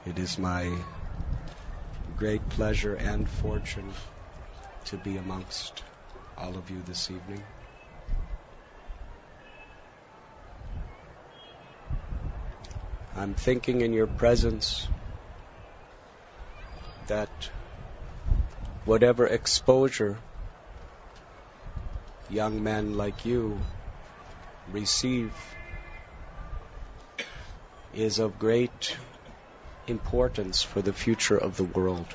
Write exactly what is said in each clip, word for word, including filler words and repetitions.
It is my great pleasure and fortune to be amongst all of you this evening. I'm thinking in your presence that whatever exposure young men like you receive is of great importance for the future of the world.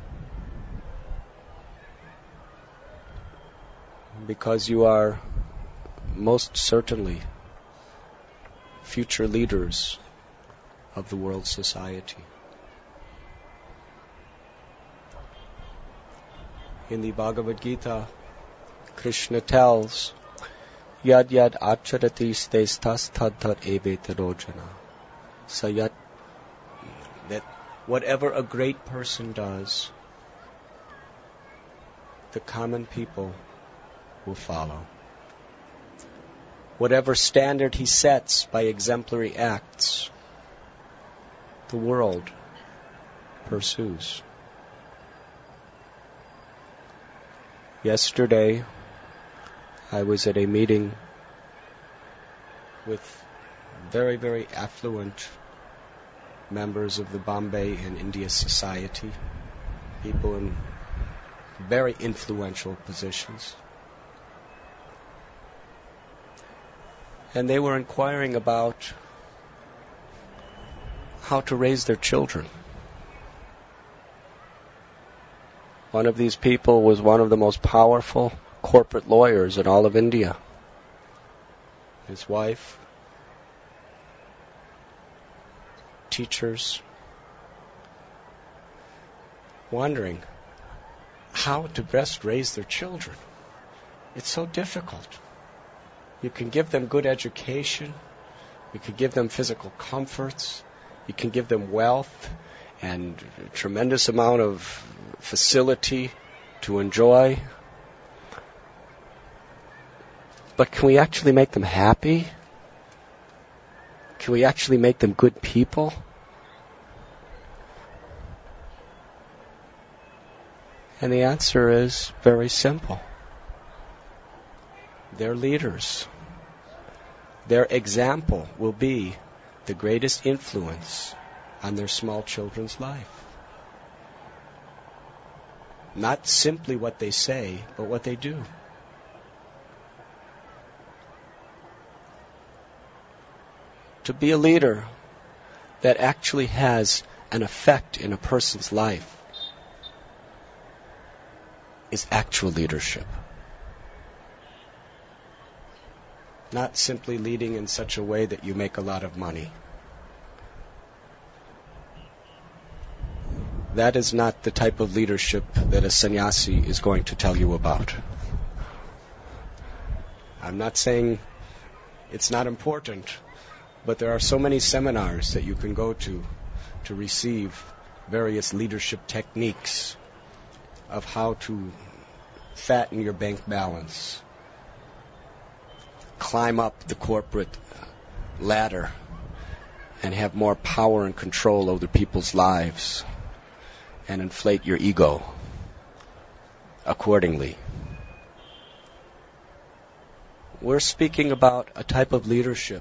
Because you are most certainly future leaders of the world society. In the Bhagavad Gita, Krishna tells, Yad yad acharati stestas tad tad evetarojana. Sayat, that whatever a great person does, the common people will follow. Whatever standard he sets by exemplary acts, the world pursues. Yesterday, I was at a meeting with very, very affluent members of the Bombay and India Society, people in very influential positions. And they were inquiring about how to raise their children. One of these people was one of the most powerful corporate lawyers in all of India. His wife, teachers, wondering how to best raise their children. It's so difficult. You can give them good education, you can give them physical comforts, you can give them wealth and a tremendous amount of facility to enjoy. But can we actually make them happy? Can we actually make them good people? And the answer is very simple. They're leaders. Their example will be the greatest influence on their small children's life. Not simply what they say, but what they do. To be a leader that actually has an effect in a person's life is actual leadership. Not simply leading in such a way that you make a lot of money. That is not the type of leadership that a sannyasi is going to tell you about. I'm not saying it's not important, but there are so many seminars that you can go to to receive various leadership techniques of how to fatten your bank balance, climb up the corporate ladder, and have more power and control over people's lives, and inflate your ego accordingly. We're speaking about a type of leadership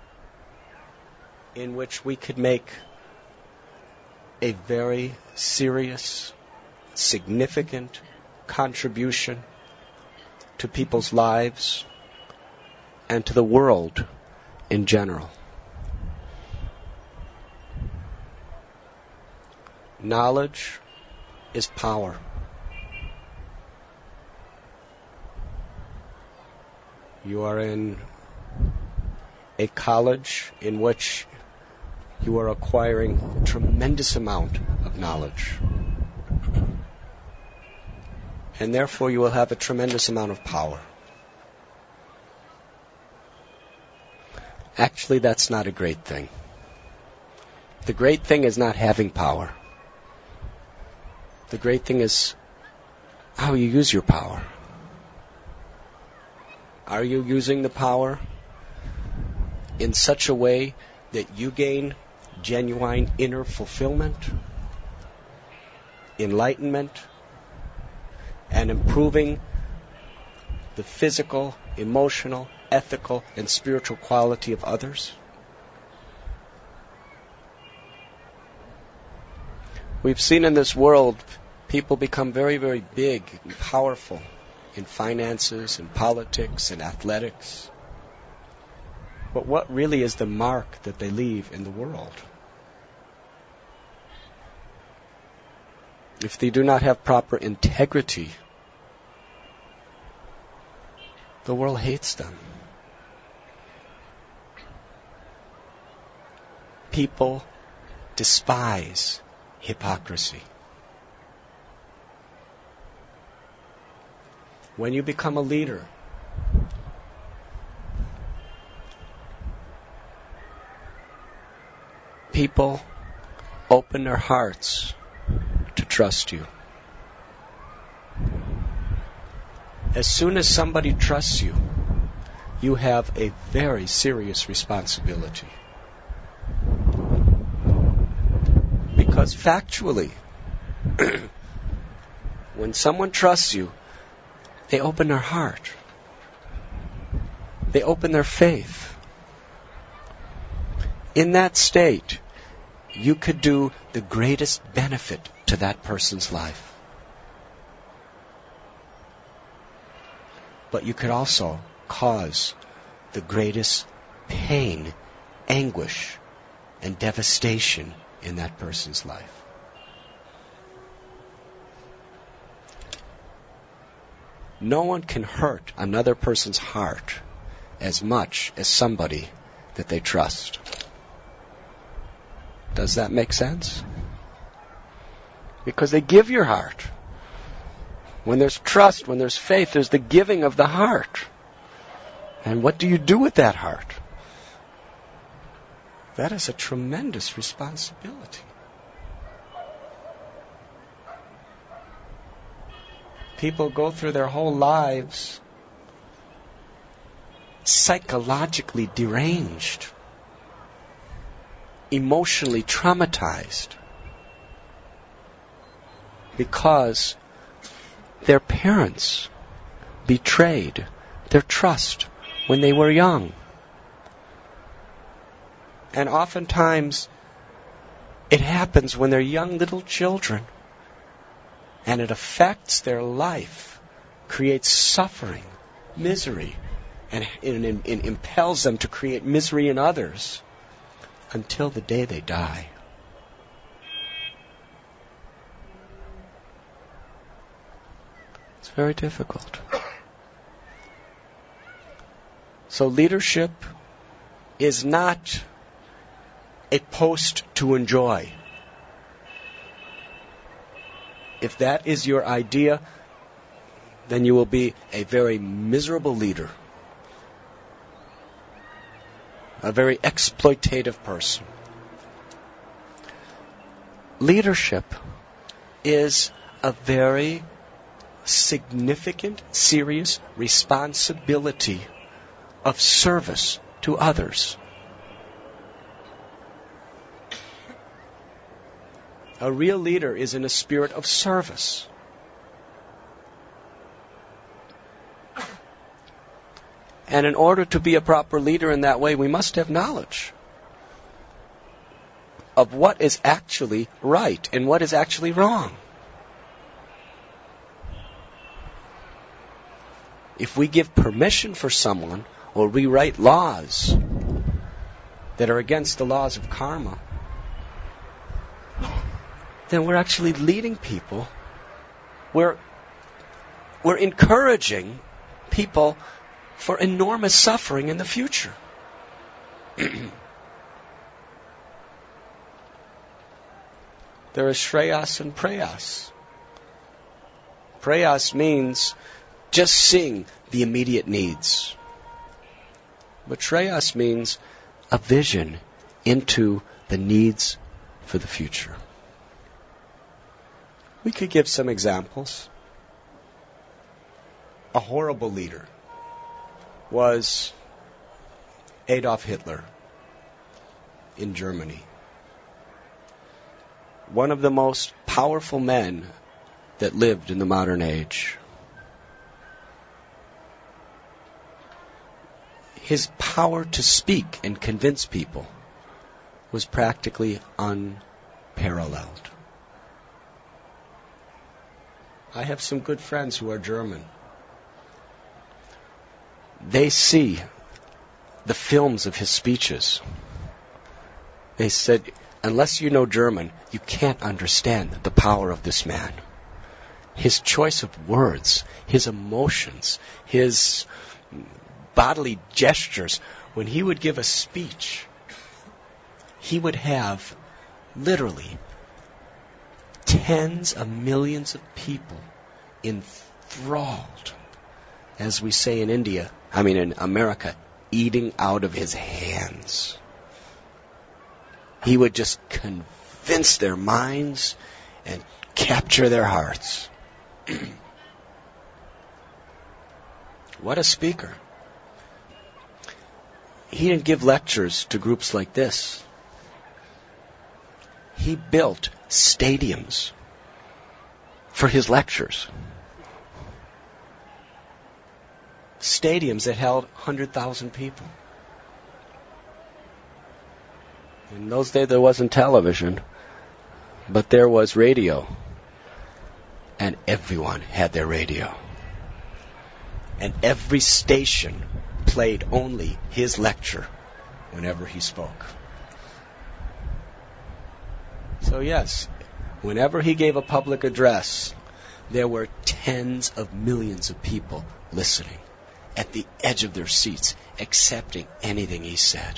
in which we could make a very serious, significant contribution to people's lives and to the world in general. Knowledge is power. You are in a college in which you are acquiring a tremendous amount of knowledge. And therefore you will have a tremendous amount of power. Actually, that's not a great thing. The great thing is not having power. The great thing is how you use your power. Are you using the power in such a way that you gain genuine inner fulfillment, enlightenment, and improving the physical, emotional, ethical, and spiritual quality of others? We've seen in this world people become very, very big and powerful in finances, in politics, in athletics. But what really is the mark that they leave in the world? If they do not have proper integrity, the world hates them. People despise hypocrisy. When you become a leader, people open their hearts to trust you. As soon as somebody trusts you, you have a very serious responsibility. Because factually, when someone trusts you, they open their heart. They open their faith. In that state, you could do the greatest benefit to that person's life. But you could also cause the greatest pain, anguish, and devastation in that person's life. No one can hurt another person's heart as much as somebody that they trust. Does that make sense? Because they give your heart. When there's trust, when there's faith, there's the giving of the heart. And what do you do with that heart? That is a tremendous responsibility. People go through their whole lives psychologically deranged, emotionally traumatized, because their parents betrayed their trust when they were young. And oftentimes, it happens when they're young little children, and it affects their life, creates suffering, misery, and it, it impels them to create misery in others until the day they die. It's very difficult. So leadership is not a post to enjoy. If that is your idea, then you will be a very miserable leader, a very exploitative person. Leadership is a very significant, serious responsibility of service to others. A real leader is in a spirit of service. And in order to be a proper leader in that way, we must have knowledge of what is actually right and what is actually wrong. If we give permission for someone or rewrite laws that are against the laws of karma, then we're actually leading people. We're, we're encouraging people for enormous suffering in the future. There is Shreyas and Prayas. Prayas means just seeing the immediate needs. But Shreyas means a vision into the needs for the future. We could give some examples. A horrible leader was Adolf Hitler in Germany. one of the most powerful men that lived in the modern age. His power to speak and convince people was practically unparalleled. I have some good friends who are German. They see the films of his speeches. They said, unless you know German, you can't understand the power of this man. His choice of words, his emotions, his bodily gestures. When he would give a speech, he would have literally tens of millions of people enthralled, as we say in India, I mean in America, eating out of his hands. He would just convince their minds and capture their hearts. What a speaker. He didn't give lectures to groups like this. He built stadiums for his lectures. Stadiums that held one hundred thousand people. In those days there wasn't television, but there was radio. And everyone had their radio. And every station played only his lecture whenever he spoke. So yes, whenever he gave a public address, there were tens of millions of people listening at the edge of their seats, accepting anything he said.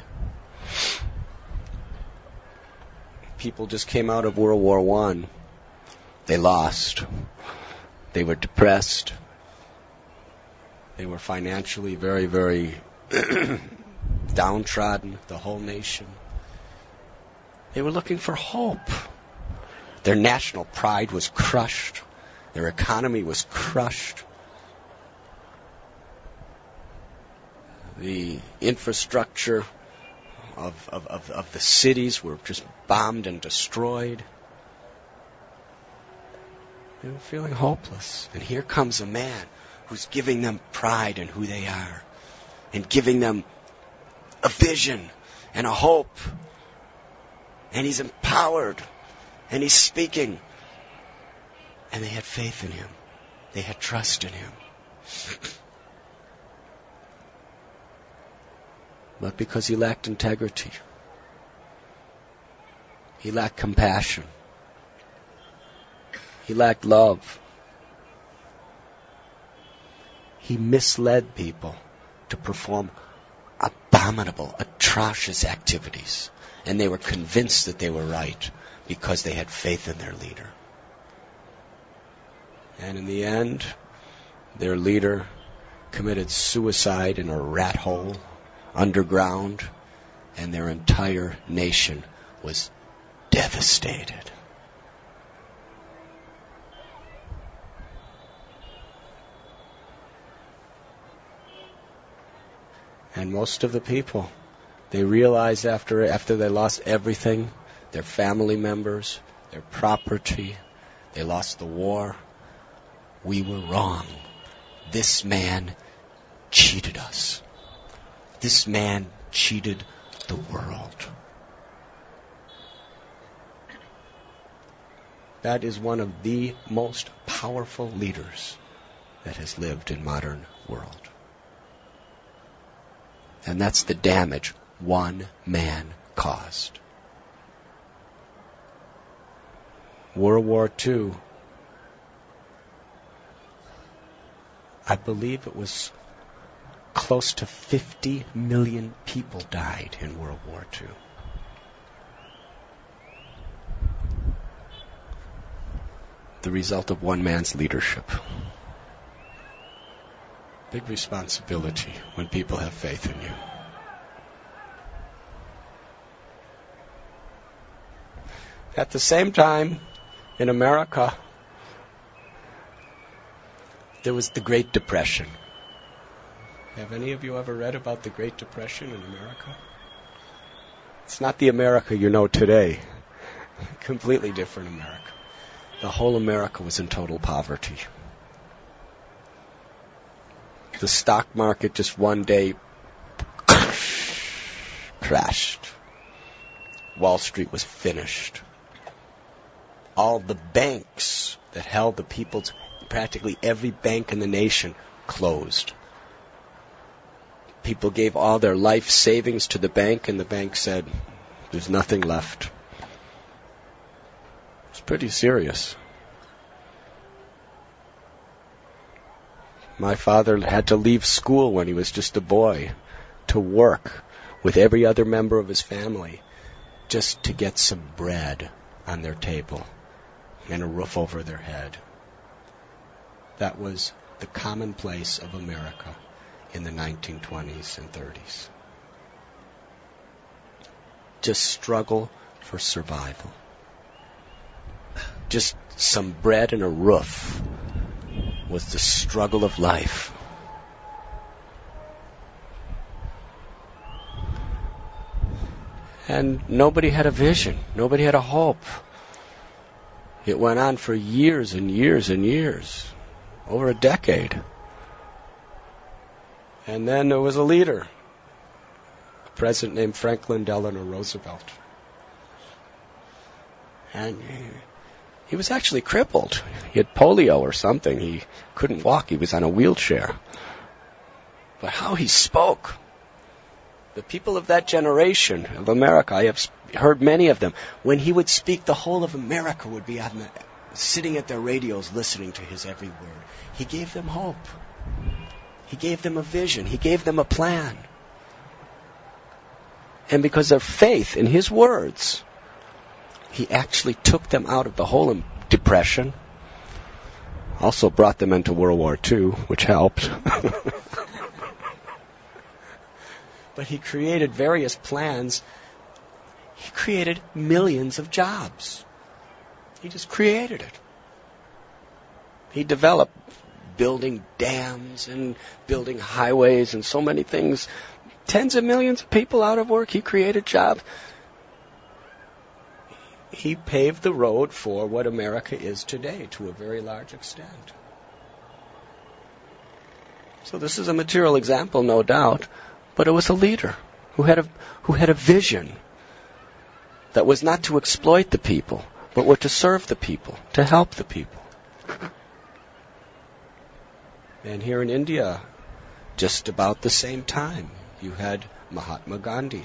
People just came out of World War One. They lost. They were depressed. They were financially very, very downtrodden, the whole nation. They were looking for hope. Their national pride was crushed. Their economy was crushed. The infrastructure of, of, of, of the cities were just bombed and destroyed. They were feeling hopeless. And here comes a man who's giving them pride in who they are and giving them a vision and a hope. And he's empowered and he's speaking. And they had faith in him. They had trust in him. But because he lacked integrity, he lacked compassion, he lacked love, he misled people to perform abominable, atrocious activities. And they were convinced that they were right because they had faith in their leader. And in the end, their leader committed suicide in a rat hole underground, and their entire nation was devastated. And most of the people, they realized after after they lost everything, their family members, their property, they lost the war, we were wrong. This man cheated us. This man cheated the world. That is one of the most powerful leaders that has lived in modern world. And that's the damage one man caused. World War Two, I believe it was close to fifty million people died in World War Two. The result of one man's leadership. Big responsibility when people have faith in you. At the same time, in America, there was the Great Depression. Have any of you ever read about the Great Depression in America? It's not the America you know today. Completely different America. The whole America was in total poverty. The stock market just one day crashed. Wall Street was finished. All the banks that held the people's, practically every bank in the nation, closed. People gave all their life savings to the bank, and the bank said, there's nothing left. It's pretty serious. My father had to leave school when he was just a boy to work with every other member of his family just to get some bread on their table and a roof over their head. That was the commonplace of America in the nineteen twenties and thirties. Just struggle for survival. Just some bread and a roof was the struggle of life. And nobody had a vision. Nobody had a hope. It went on for years and years and years. Over a decade. And then there was a leader. A president named Franklin Delano Roosevelt. And he was actually crippled. He had polio or something. He couldn't walk. He was on a wheelchair. But how he spoke. The people of that generation of America, I have heard many of them, when he would speak, the whole of America would be on the, sitting at their radios listening to his every word. He gave them hope. He gave them a vision. He gave them a plan. And because of faith in his words, he actually took them out of the whole depression. Also brought them into World War Two, which helped. But he created various plans. He created millions of jobs. He just created it. He developed building dams and building highways and so many things. Tens of millions of people out of work. He created jobs. He paved the road for what America is today to a very large extent. So this is a material example, no doubt, but it was a leader who had a who had a vision that was not to exploit the people, but were to serve the people, to help the people. And here in India, just about the same time, you had Mahatma Gandhi.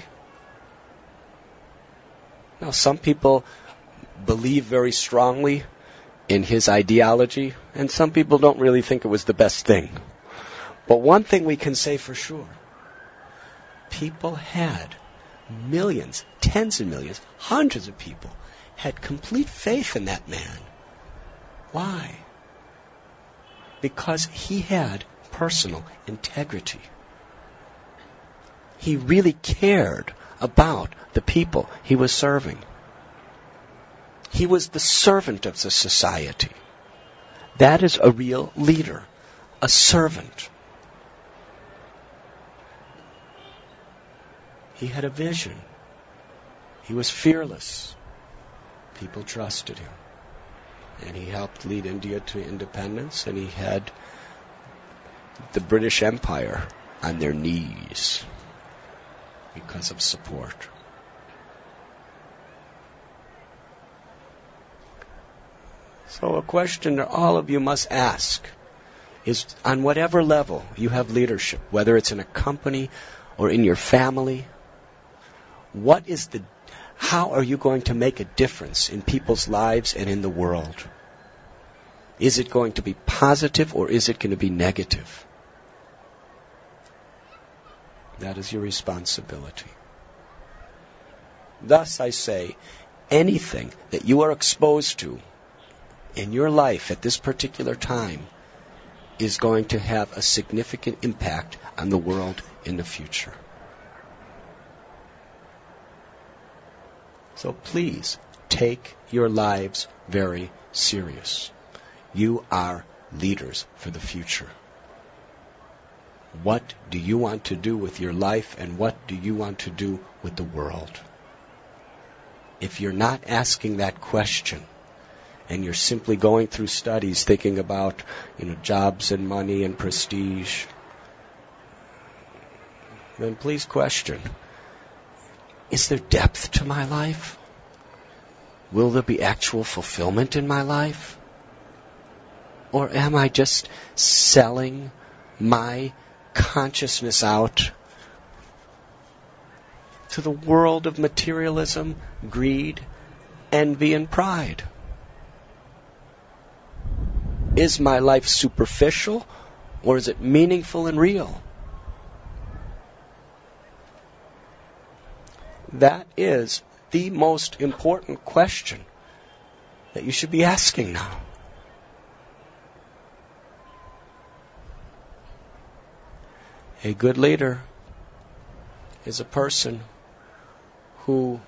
Now, some people believe very strongly in his ideology, and some people don't really think it was the best thing. But one thing we can say for sure, people had millions, tens of millions, hundreds of people had complete faith in that man. Why? Because he had personal integrity. He really cared about the people he was serving. He was the servant of the society. That is a real leader, a servant. He had a vision. He was fearless. People trusted him. And he helped lead India to independence, and he had the British Empire on their knees because of support. So a question that all of you must ask is, on whatever level you have leadership, whether it's in a company or in your family, what is the, how are you going to make a difference in people's lives and in the world? Is it going to be positive or is it going to be negative? That is your responsibility. Thus, I say, anything that you are exposed to in your life at this particular time is going to have a significant impact on the world in the future. So please, take your lives very serious. You are leaders for the future. What do you want to do with your life, and what do you want to do with the world? if you're not asking that question, and you're simply going through studies thinking about, you know, jobs and money and prestige, then please question, is there depth to my life? Will there be actual fulfillment in my life? Or am I just selling my consciousness out to the world of materialism, greed, envy, and pride? Is my life superficial, or is it meaningful and real? That is the most important question that you should be asking now. A good leader is a person who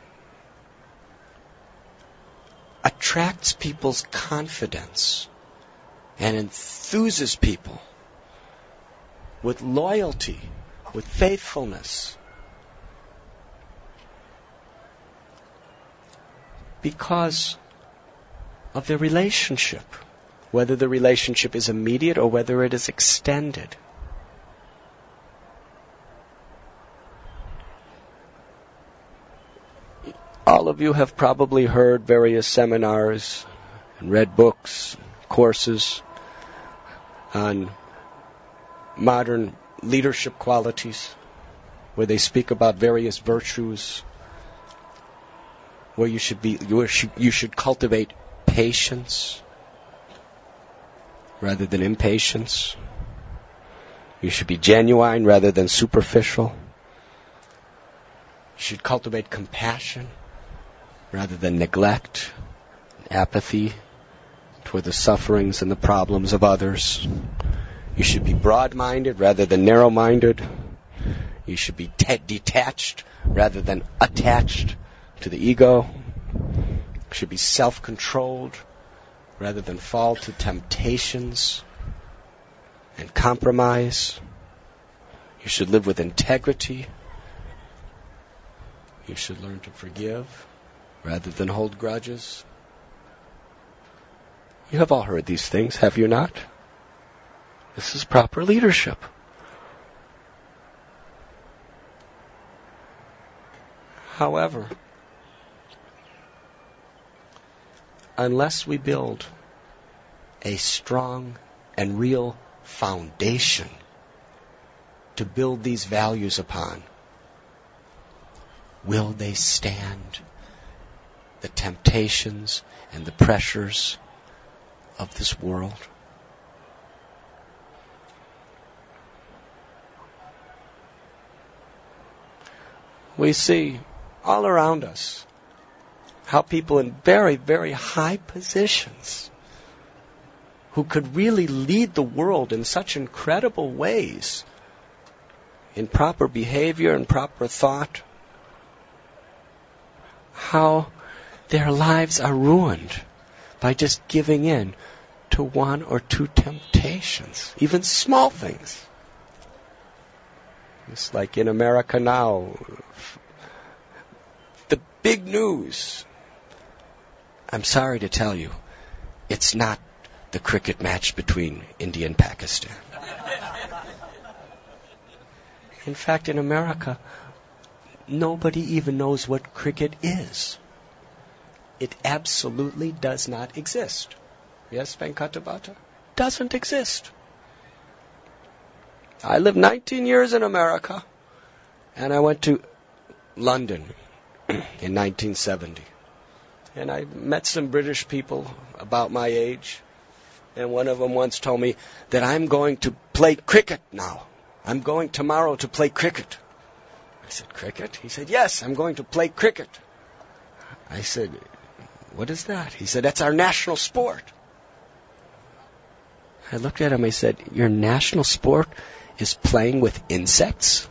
attracts people's confidence and enthuses people with loyalty, with faithfulness, because of their relationship, whether the relationship is immediate or whether it is extended. All of you have probably heard various seminars and read books, courses on modern leadership qualities, where they speak about various virtues, where you should be, you should, you should cultivate patience rather than impatience. You should be genuine rather than superficial. You should cultivate compassion rather than neglect, apathy toward the sufferings and the problems of others. You should be broad-minded rather than narrow-minded. You should be te- detached rather than attached to the ego. You should be self-controlled rather than fall to temptations and compromise. You should live with integrity. You should learn to forgive rather than hold grudges. You have all heard these things, have you not? This is proper leadership. However, unless we build a strong and real foundation to build these values upon, will they stand the temptations and the pressures of this world? We see all around us how people in very, very high positions who could really lead the world in such incredible ways, in proper behavior and proper thought, how their lives are ruined by just giving in to one or two temptations, even small things. It's like in America now, the big news. I'm sorry to tell you, it's not the cricket match between India and Pakistan. In fact, in America, nobody even knows what cricket is. It absolutely does not exist. Yes, Venkatabhata? Doesn't exist. I lived nineteen years in America, and I went to London in nineteen seventy. And I met some British people about my age, and one of them once told me that I'm going to play cricket now. I'm going tomorrow to play cricket. I said, cricket? He said, yes, I'm going to play cricket. I said, what is that? He said, that's our national sport. I looked at him, I said, your national sport is playing with insects?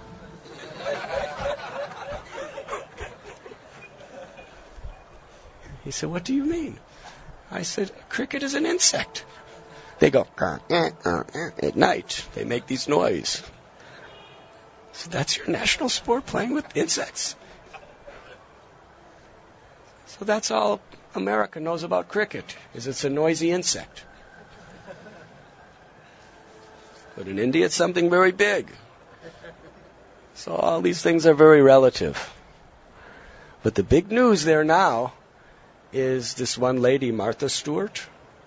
He said, what do you mean? I said, cricket is an insect. They go, uh, uh, uh, uh, at night. They make these noise. So that's your national sport, playing with insects? So So that's all America knows about cricket, is it's a noisy insect. But in India, it's something very big. So all these things are very relative. But the big news there now is this one lady, Martha Stewart.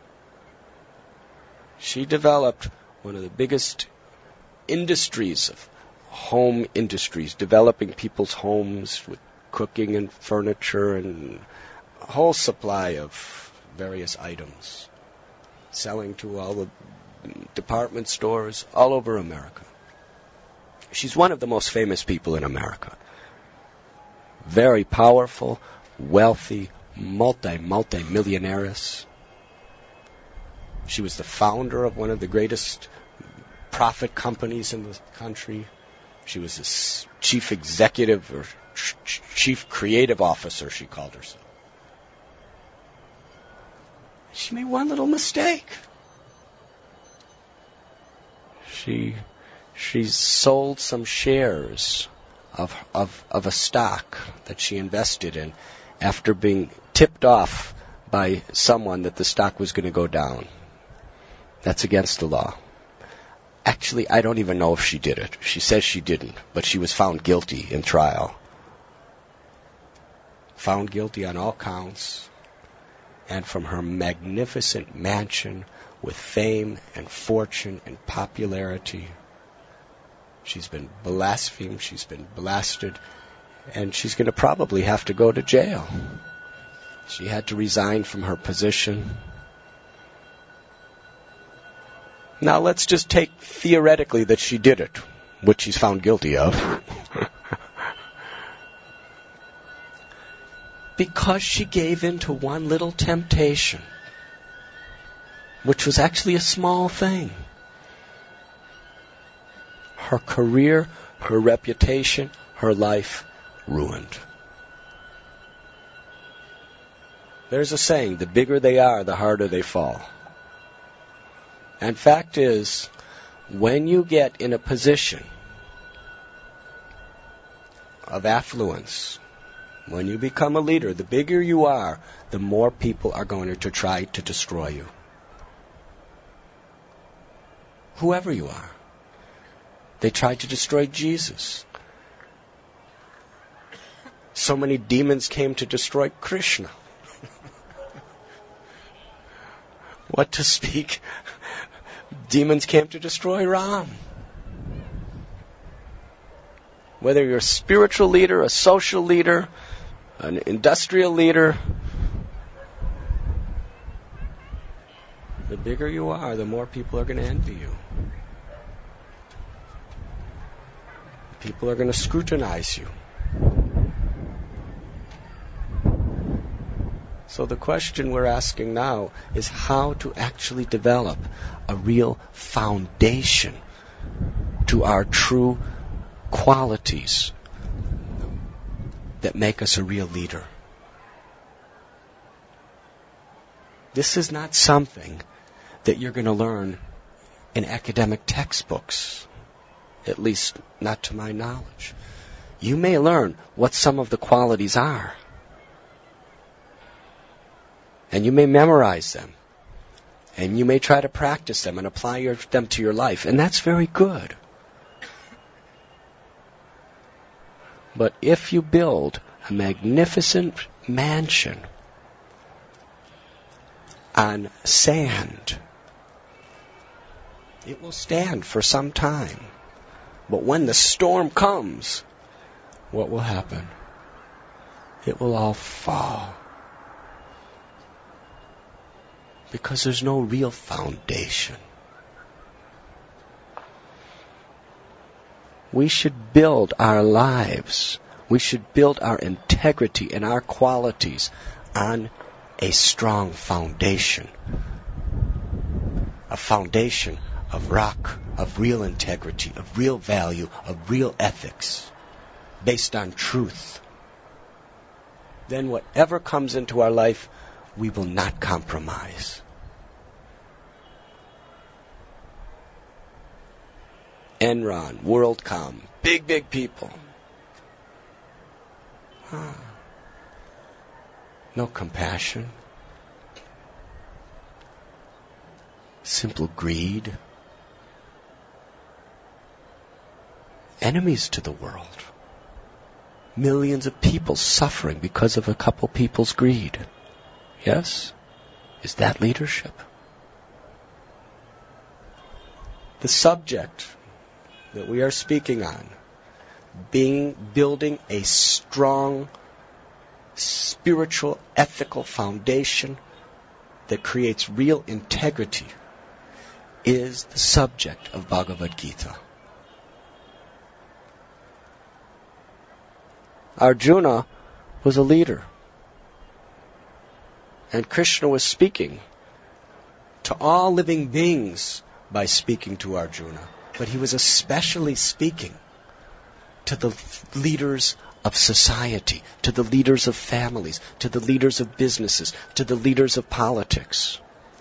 She developed one of the biggest industries of home industries, developing people's homes with cooking and furniture and a whole supply of various items, selling to all the department stores all over America. She's one of the most famous people in America. Very powerful, wealthy, multi, multi-millionaires. She was the founder of one of the greatest profit companies in the country. She was the chief executive or ch- chief creative officer, she called herself. She made one little mistake. She she sold some shares of of of a stock that she invested in after being tipped off by someone that the stock was going to go down. That's against the law. Actually, I don't even know if she did it. She says she didn't, but she was found guilty in trial. Found guilty on all counts. And from her magnificent mansion with fame and fortune and popularity, she's been blasphemed, she's been blasted, and she's going to probably have to go to jail. She had to resign from her position. Now let's just take theoretically that she did it, which she's found guilty of. Because she gave in to one little temptation, which was actually a small thing. Her career, her reputation, her life ruined. There's a saying, the bigger they are, the harder they fall. And fact is, when you get in a position of affluence, when you become a leader, the bigger you are, the more people are going to try to destroy you. Whoever you are. They tried to destroy Jesus. So many demons came to destroy Krishna. What to speak? Demons came to destroy Ram. Whether you're a spiritual leader, a social leader, an industrial leader, the bigger you are, the more people are going to envy you. People are going to scrutinize you. So the question we're asking now is how to actually develop a real foundation to our true qualities that make us a real leader. This is not something that you're going to learn in academic textbooks, at least not to my knowledge. You may learn what some of the qualities are, and you may memorize them, and you may try to practice them and apply your, them to your life, and that's very good. But if you build a magnificent mansion on sand, it will stand for some time. But when the storm comes, what will happen? It will all fall. Because there's no real foundation. We should build our lives, we should build our integrity and our qualities on a strong foundation. A foundation of rock, of real integrity, of real value, of real ethics, based on truth. Then whatever comes into our life, we will not compromise. Enron, WorldCom, big, big people. Huh. no compassion, simple greed, enemies to the world. Millions of people suffering because of a couple people's greed. Yes? Is that leadership? The subject that we are speaking on, being building a strong spiritual, ethical foundation that creates real integrity, is the subject of Bhagavad Gita. Arjuna was a leader, and Krishna was speaking to all living beings by speaking to Arjuna, but he was especially speaking to the leaders of society, to the leaders of families, to the leaders of businesses, to the leaders of politics.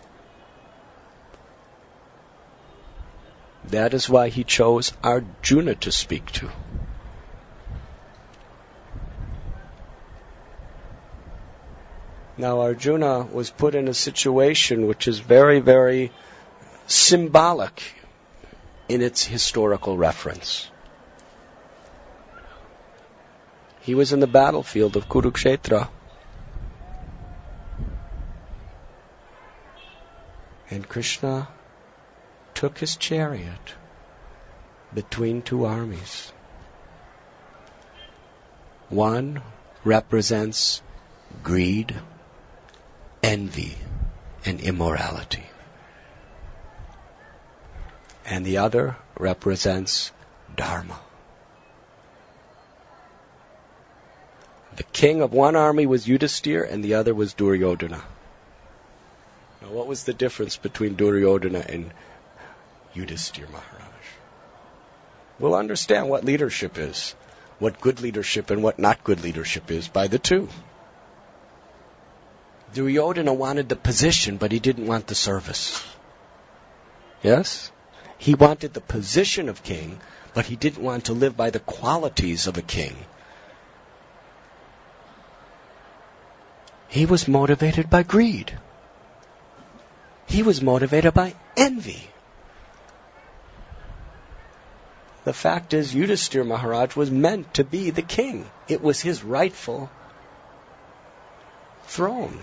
That is why he chose Arjuna to speak to. Now Arjuna was put in a situation which is very, very symbolic in its historical reference. He was in the battlefield of Kurukshetra. And Krishna took his chariot between two armies. One represents greed, envy, and immorality. And the other represents dharma. The king of one army was Yudhisthira and the other was Duryodhana. Now, what was the difference between Duryodhana and Yudhisthira Maharaj? We'll understand what leadership is, what good leadership and what not good leadership is by the two. Duryodhana wanted the position, but he didn't want the service. Yes? He wanted the position of king, but he didn't want to live by the qualities of a king. He was motivated by greed. He was motivated by envy. The fact is, Yudhisthira Maharaj was meant to be the king. It was his rightful throne.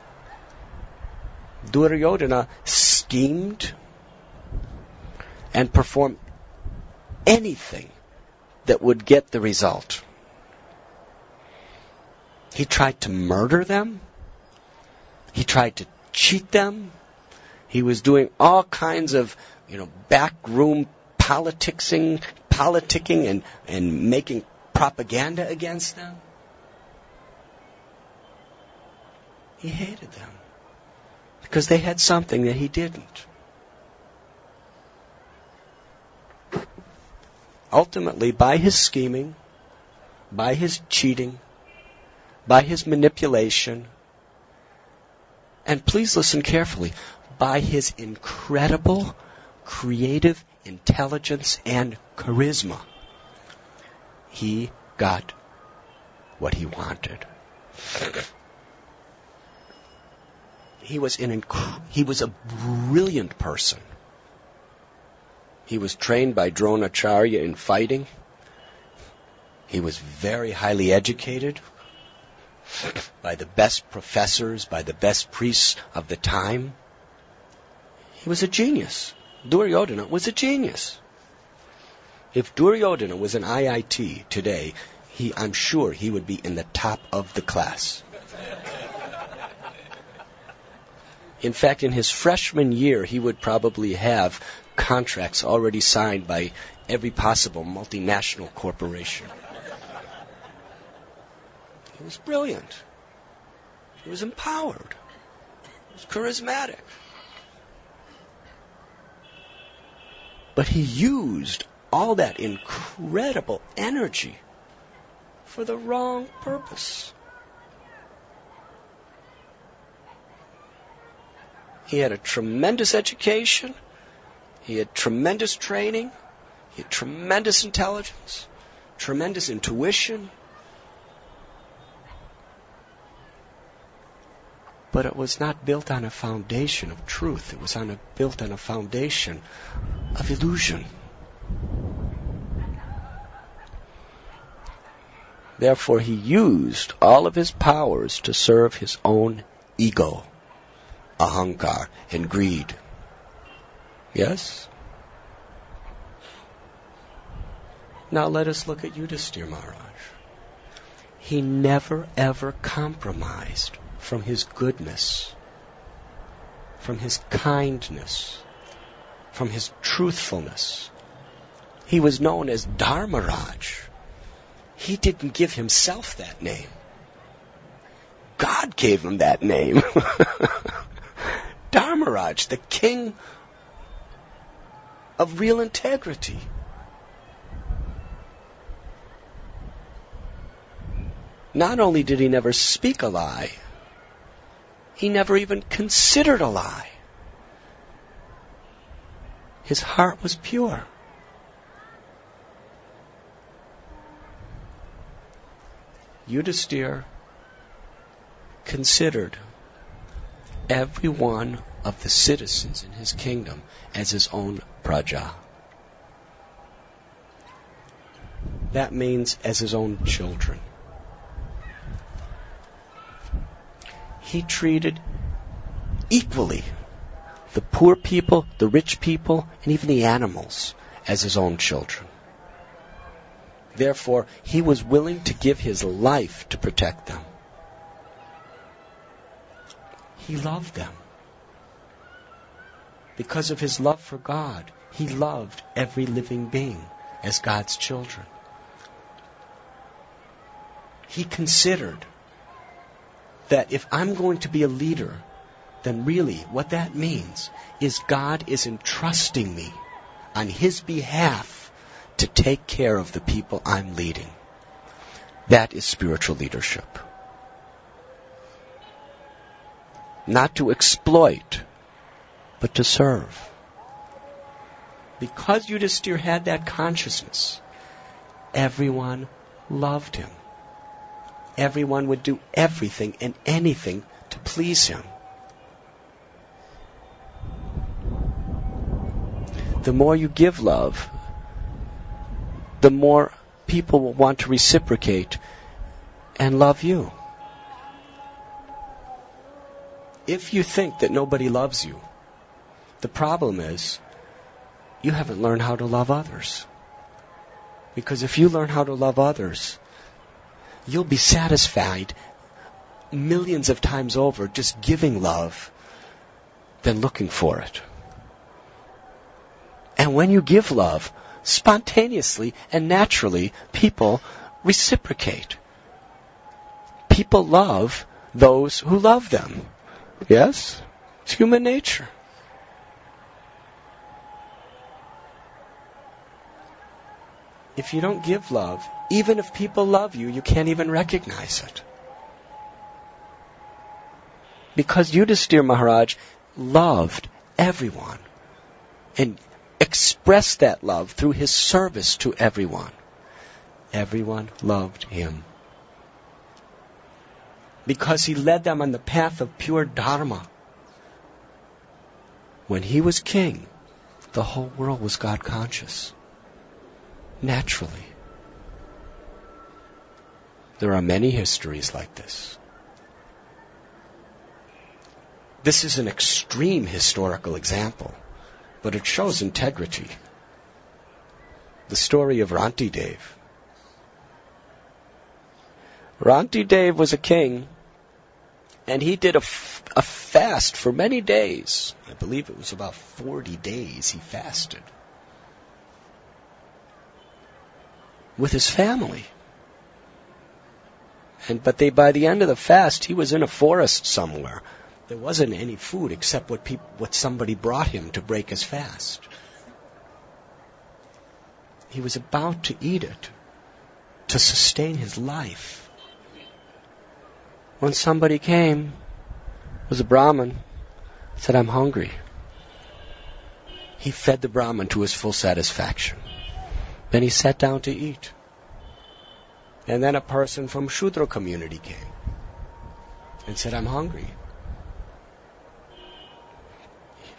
Duryodhana schemed and performed anything that would get the result. He tried to murder them. He tried to cheat them. He was doing all kinds of, you know, backroom politicsing, politicking and, and making propaganda against them. He hated them because they had something that he didn't. Ultimately, by his scheming, by his cheating, by his manipulation, and please listen carefully, by his incredible creative intelligence and charisma, he got what he wanted. He was an inc- he was a brilliant person. He was trained by Dronacharya in fighting. He was very highly educated by the best professors, by the best priests of the time. He was a genius. Duryodhana was a genius. If Duryodhana was an I I T today, he, I'm sure he would be in the top of the class. In fact, in his freshman year, he would probably have contracts already signed by every possible multinational corporation. He was brilliant. He was empowered. He was charismatic. But he used all that incredible energy for the wrong purpose. He had a tremendous education. He had tremendous training. He had tremendous intelligence, tremendous intuition. But it was not built on a foundation of truth. It was on a, built on a foundation of illusion. Therefore, he used all of his powers to serve his own ego, ahankar, and greed. Yes? Now let us look at Yudhisthira Maharaj. He never ever compromised from his goodness, from his kindness, from his truthfulness. He was known as Dharmaraj. He didn't give himself that name. God gave him that name. Dharmaraj, the king of real integrity. Not only did he never speak a lie, he never even considered a lie. His heart was pure. Yudhisthira considered every one of the citizens in his kingdom as his own praja. That means as his own children. He treated equally the poor people, the rich people, and even the animals as his own children. Therefore, he was willing to give his life to protect them. He loved them. Because of his love for God, he loved every living being as God's children. He considered that if I'm going to be a leader, then really what that means is God is entrusting me on his behalf to take care of the people I'm leading. That is spiritual leadership. Not to exploit, but to serve. Because Yudhisthira had that consciousness, everyone loved him. Everyone would do everything and anything to please him. The more you give love, the more people will want to reciprocate and love you. If you think that nobody loves you, the problem is you haven't learned how to love others. Because if you learn how to love others, you'll be satisfied millions of times over just giving love than looking for it. And when you give love, spontaneously and naturally, people reciprocate. People love those who love them. Yes? It's human nature. If you don't give love, even if people love you, you can't even recognize it. Because Yudhisthira Maharaj loved everyone and expressed that love through his service to everyone. Everyone loved him. Because he led them on the path of pure dharma. When he was king, the whole world was God conscious. Naturally. There are many histories like this. This is an extreme historical example, but it shows integrity. The story of Rantidev. Rantidev was a king, and he did a, f- a fast for many days. I believe it was about forty days he fasted. With his family. And but they by the end of the fast, he was in a forest somewhere. There wasn't any food except what people, what somebody brought him to break his fast. He was about to eat it to sustain his life. When somebody came, it was a Brahmin, said, "I'm hungry." He fed the Brahmin to his full satisfaction. Then he sat down to eat. And then a person from Shudra community came and said, "I'm hungry."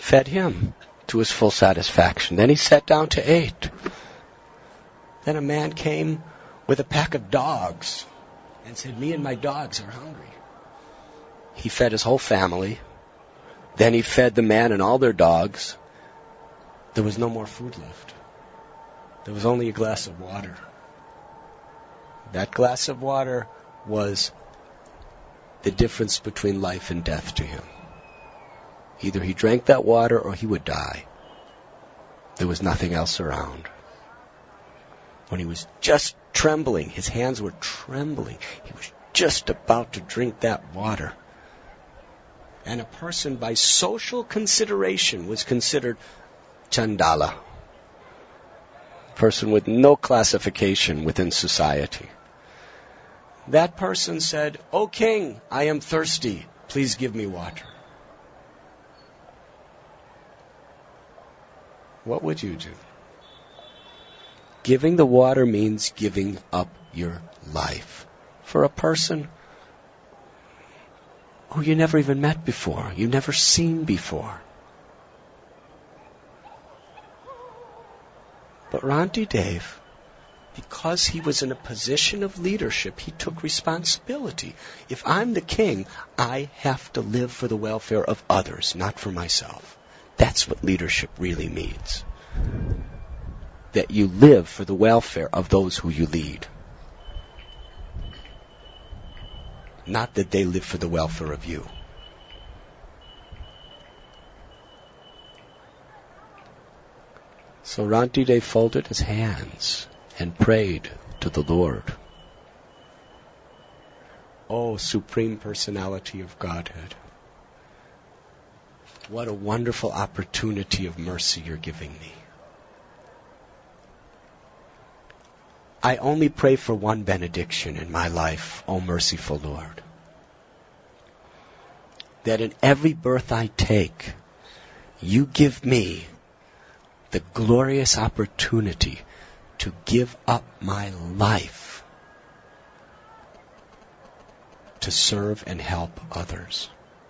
fed him to his full satisfaction. Then he sat down to eat. Then a man came with a pack of dogs and said, me and my dogs are hungry. He fed his whole family. Then he fed the man and all their dogs. There was no more food left. There was only a glass of water. That glass of water was the difference between life and death to him. Either he drank that water or he would die. There was nothing else around. When he was just trembling, his hands were trembling, he was just about to drink that water. And a person by social consideration was considered Chandala. A person with no classification within society. That person said, "O king, I am thirsty. Please give me water." What would you do? Giving the water means giving up your life for a person who you never even met before, you never seen before. But Ranti Dev, because he was in a position of leadership, he took responsibility. If I'm the king, I have to live for the welfare of others, not for myself. That's what leadership really means. That you live for the welfare of those who you lead. Not that they live for the welfare of you. So Ranti Dev folded his hands and prayed to the Lord. Oh, Supreme Personality of Godhead. What a wonderful opportunity of mercy you're giving me. I only pray for one benediction in my life, O merciful Lord. That in every birth I take, you give me the glorious opportunity to give up my life to serve and help others.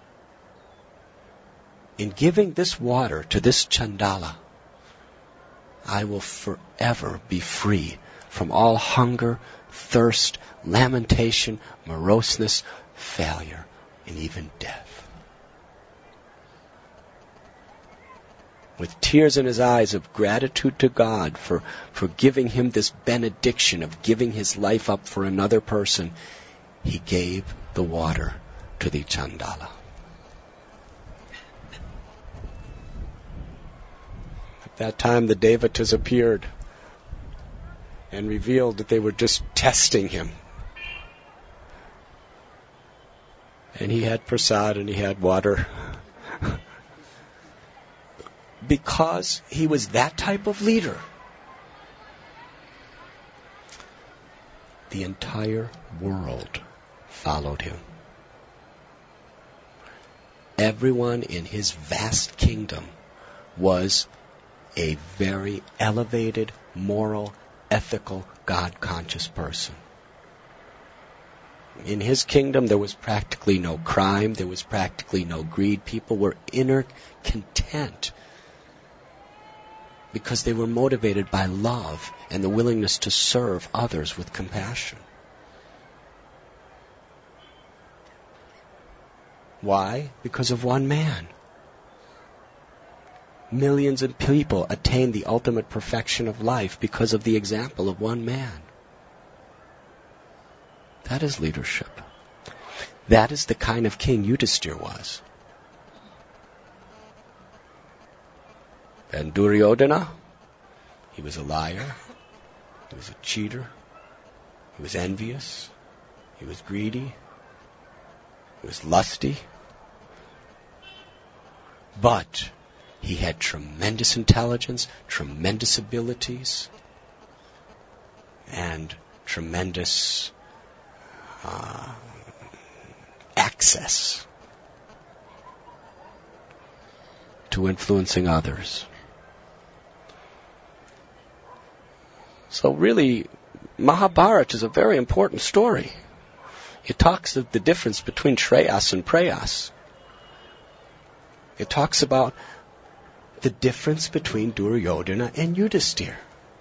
In giving this water to this Chandala, I will forever be free from all hunger, thirst, lamentation, moroseness, failure, and even death. With tears in his eyes of gratitude to God for, for giving him this benediction of giving his life up for another person, he gave the water to the Chandala. At that time the Devatas appeared and revealed that they were just testing him. And he had prasad and he had water. Because he was that type of leader, the entire world followed him. Everyone in his vast kingdom was a very elevated, moral, ethical, God-conscious person. In his kingdom, there was practically no crime. There was practically no greed. People were inner content because they were motivated by love and the willingness to serve others with compassion. Why? Because of one man. Millions of people attain the ultimate perfection of life because of the example of one man. That is leadership. That is the kind of king Yudhisthira was. And Duryodhana, he was a liar, he was a cheater, he was envious, he was greedy, he was lusty, but he had tremendous intelligence, tremendous abilities, and tremendous uh, access to influencing others. So really, Mahabharata is a very important story. It talks of the difference between Shreyas and Preyas. It talks about the difference between Duryodhana and Yudhisthira.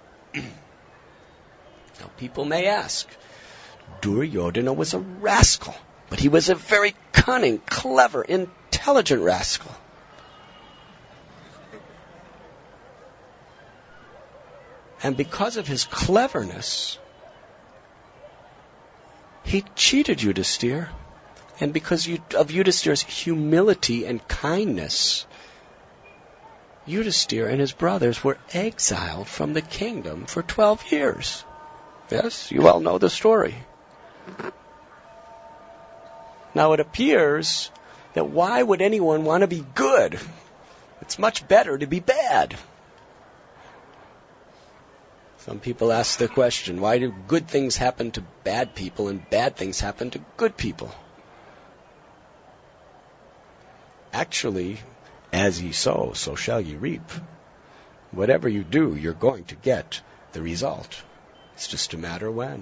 Now, people may ask, Duryodhana was a rascal, but he was a very cunning, clever, intelligent rascal. And because of his cleverness, he cheated Yudhisthira. And because of Yudhisthira's humility and kindness, Yudhisthira and his brothers were exiled from the kingdom for twelve years. Yes, you all know the story. Now it appears that why would anyone want to be good? It's much better to be bad. Some people ask the question, why do good things happen to bad people and bad things happen to good people? Actually, as ye sow, so shall ye reap. Whatever you do, you're going to get the result. It's just a matter when.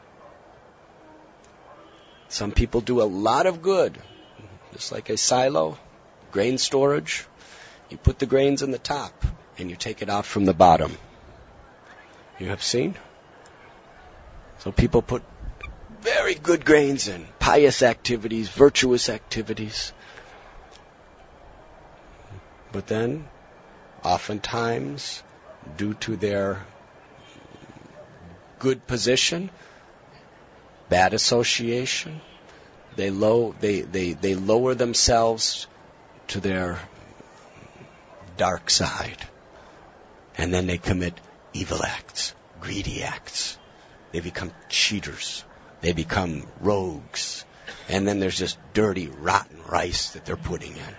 Some people do a lot of good, just like a silo, grain storage. You put the grains in the top, and you take it out from the bottom. You have seen? So people put very good grains in, pious activities, virtuous activities. But then, oftentimes, due to their good position, bad association, they, low, they, they, they lower themselves to their dark side. And then they commit evil acts, greedy acts. They become cheaters. They become rogues. And then there's just dirty, rotten rice that they're putting in.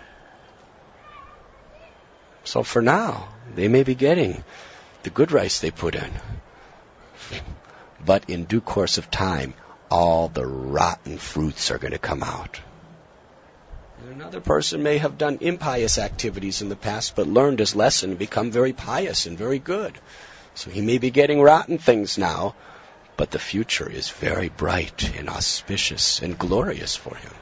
So for now, they may be getting the good rice they put in. But in due course of time, all the rotten fruits are going to come out. And another person may have done impious activities in the past, but learned his lesson and become very pious and very good. So he may be getting rotten things now, but the future is very bright and auspicious and glorious for him.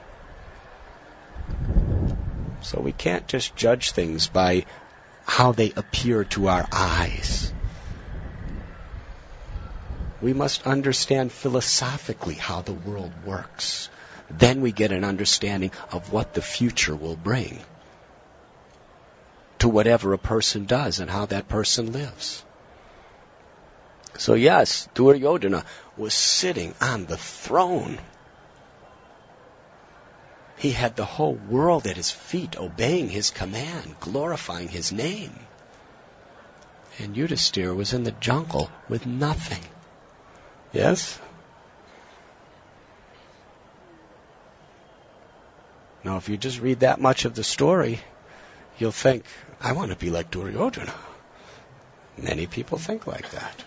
So we can't just judge things by how they appear to our eyes. We must understand philosophically how the world works. Then we get an understanding of what the future will bring to whatever a person does and how that person lives. So yes, Duryodhana was sitting on the throne. He had the whole world at his feet, obeying his command, glorifying his name. And Yudhisthira was in the jungle with nothing. Yes? Now, if you just read that much of the story, you'll think, I want to be like Duryodhana. Many people think like that.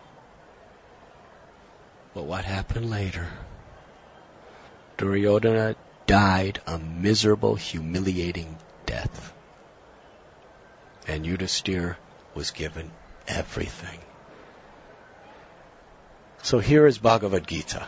But what happened later? Duryodhana died a miserable, humiliating death. And Yudhisthira was given everything. So here is Bhagavad Gita.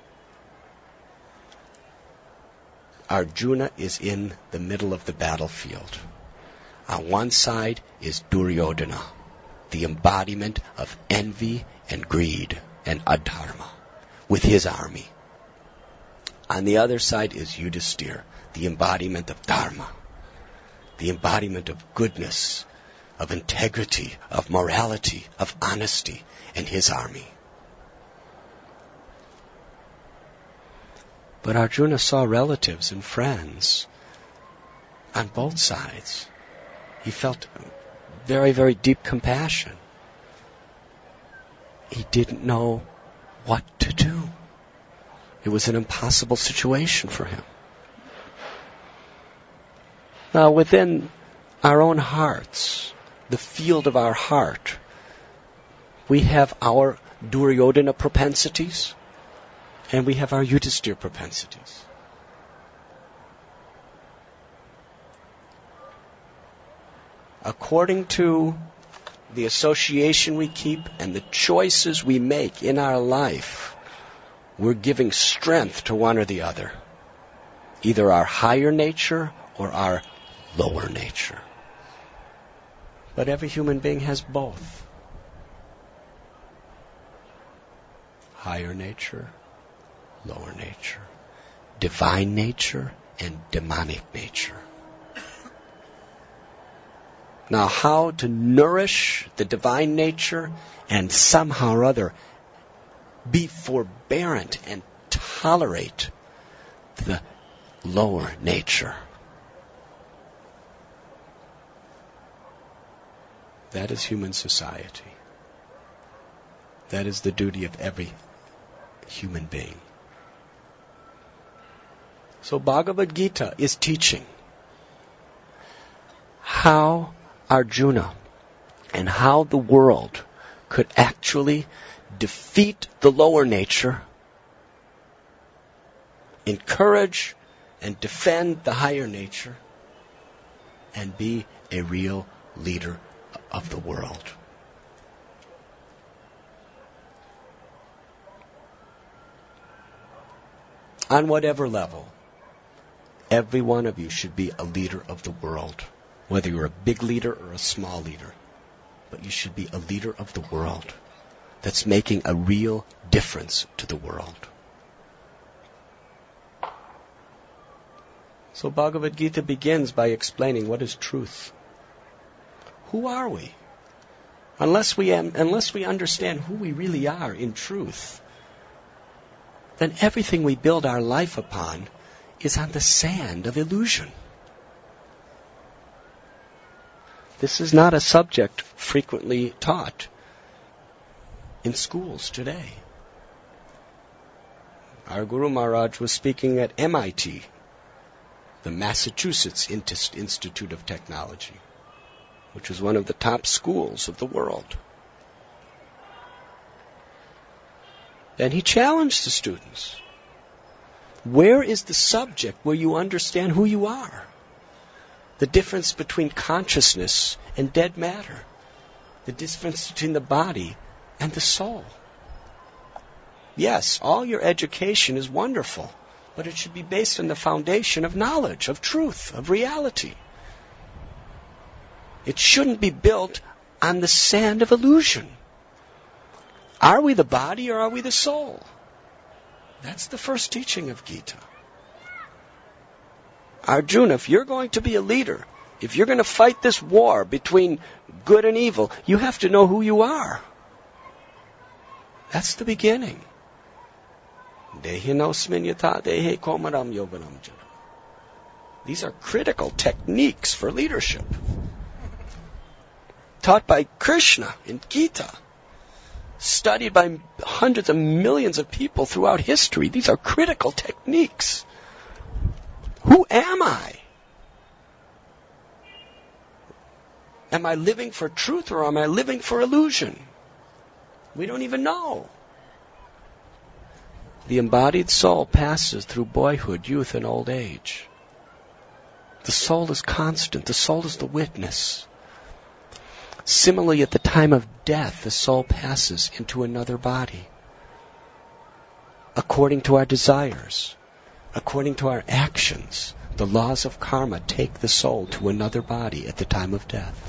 Arjuna is in the middle of the battlefield. On one side is Duryodhana, the embodiment of envy and greed and adharma, with his army. On the other side is Yudhisthira, the embodiment of dharma, the embodiment of goodness, of integrity, of morality, of honesty, and his army. But Arjuna saw relatives and friends on both sides. He felt very, very deep compassion. He didn't know what to do. It was an impossible situation for him. Now, within our own hearts, the field of our heart, we have our Duryodhana propensities, and we have our Yudhisthira propensities. According to the association we keep and the choices we make in our life, we're giving strength to one or the other, either our higher nature or our lower nature. But every human being has both. Higher nature, lower nature. Divine nature and demonic nature. Now, how to nourish the divine nature and somehow or other be forbearant and tolerate the lower nature. That is human society. That is the duty of every human being. So Bhagavad Gita is teaching how Arjuna and how the world could actually defeat the lower nature, encourage and defend the higher nature, and be a real leader of the world. On whatever level, every one of you should be a leader of the world. Whether you're a big leader or a small leader. But you should be a leader of the world that's making a real difference to the world. So Bhagavad Gita begins by explaining what is truth. Who are we? Unless we am, unless we understand who we really are in truth, then everything we build our life upon is on the sand of illusion. This is not a subject frequently taught in schools today. Our Guru Maharaj was speaking at M I T, the Massachusetts Institute of Technology, which is one of the top schools of the world. And he challenged the students. Where is the subject where you understand who you are? The difference between consciousness and dead matter. The difference between the body and the soul. Yes, all your education is wonderful, but it should be based on the foundation of knowledge, of truth, of reality. It shouldn't be built on the sand of illusion. Are we the body or are we the soul? That's the first teaching of Gita. Arjuna, if you're going to be a leader, if you're going to fight this war between good and evil, you have to know who you are. That's the beginning. These are critical techniques for leadership. Taught by Krishna in Gita. Studied by hundreds of millions of people throughout history. These are critical techniques. Who am I? Am I living for truth or am I living for illusion? We don't even know. The embodied soul passes through boyhood, youth, and old age. The soul is constant. The soul is the witness. Similarly, at the time of death, the soul passes into another body. According to our desires, according to our actions, the laws of karma take the soul to another body at the time of death.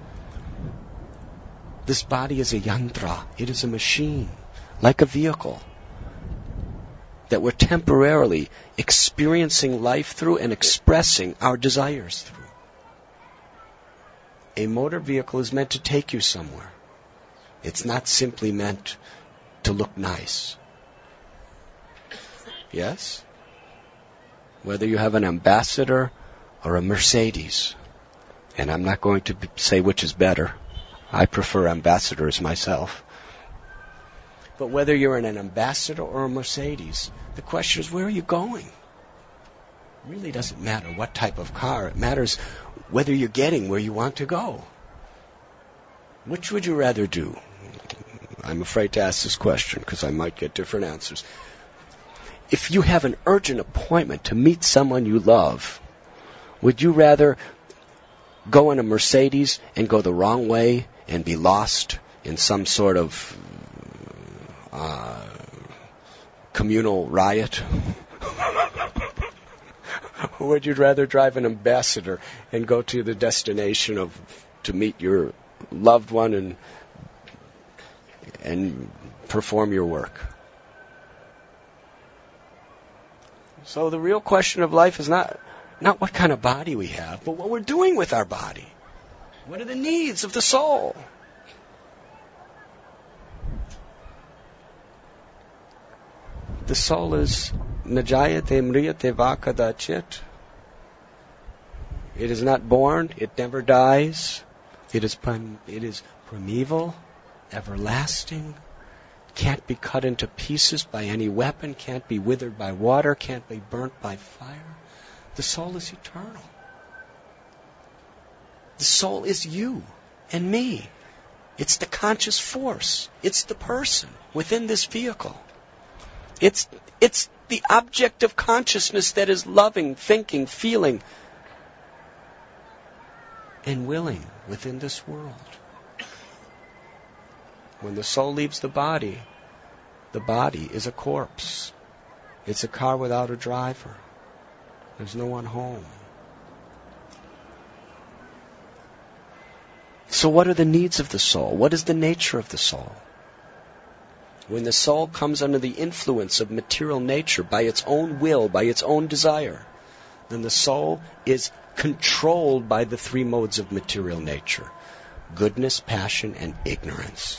This body is a yantra. It is a machine, like a vehicle, that we're temporarily experiencing life through and expressing our desires through. A motor vehicle is meant to take you somewhere. It's not simply meant to look nice. Yes? Whether you have an ambassador or a Mercedes, and I'm not going to say which is better. I prefer ambassadors myself. But whether you're in an ambassador or a Mercedes, the question is, where are you going? It really doesn't matter what type of car. It matters whether you're getting where you want to go. Which would you rather do? I'm afraid to ask this question because I might get different answers. If you have an urgent appointment to meet someone you love, would you rather go in a Mercedes and go the wrong way and be lost in some sort of uh, communal riot? Or would you rather drive an ambassador and go to the destination of to meet your loved one and and perform your work. So the real question of life is not not what kind of body we have, but what we're doing with our body. What are the needs of the soul? The soul is najayate mriyate va kadachit. It is not born, it never dies. It is prim- it is primeval, everlasting, can't be cut into pieces by any weapon, can't be withered by water, can't be burnt by fire. The soul is eternal. The soul is you and me. It's the conscious force. It's the person within this vehicle. It's it's the object of consciousness that is loving, thinking, feeling, and willing within this world. When the soul leaves the body, the body is a corpse. It's a car without a driver. There's no one home. So what are the needs of the soul? What is the nature of the soul? When the soul comes under the influence of material nature by its own will, by its own desire, then the soul is controlled by the three modes of material nature: goodness, passion, and ignorance.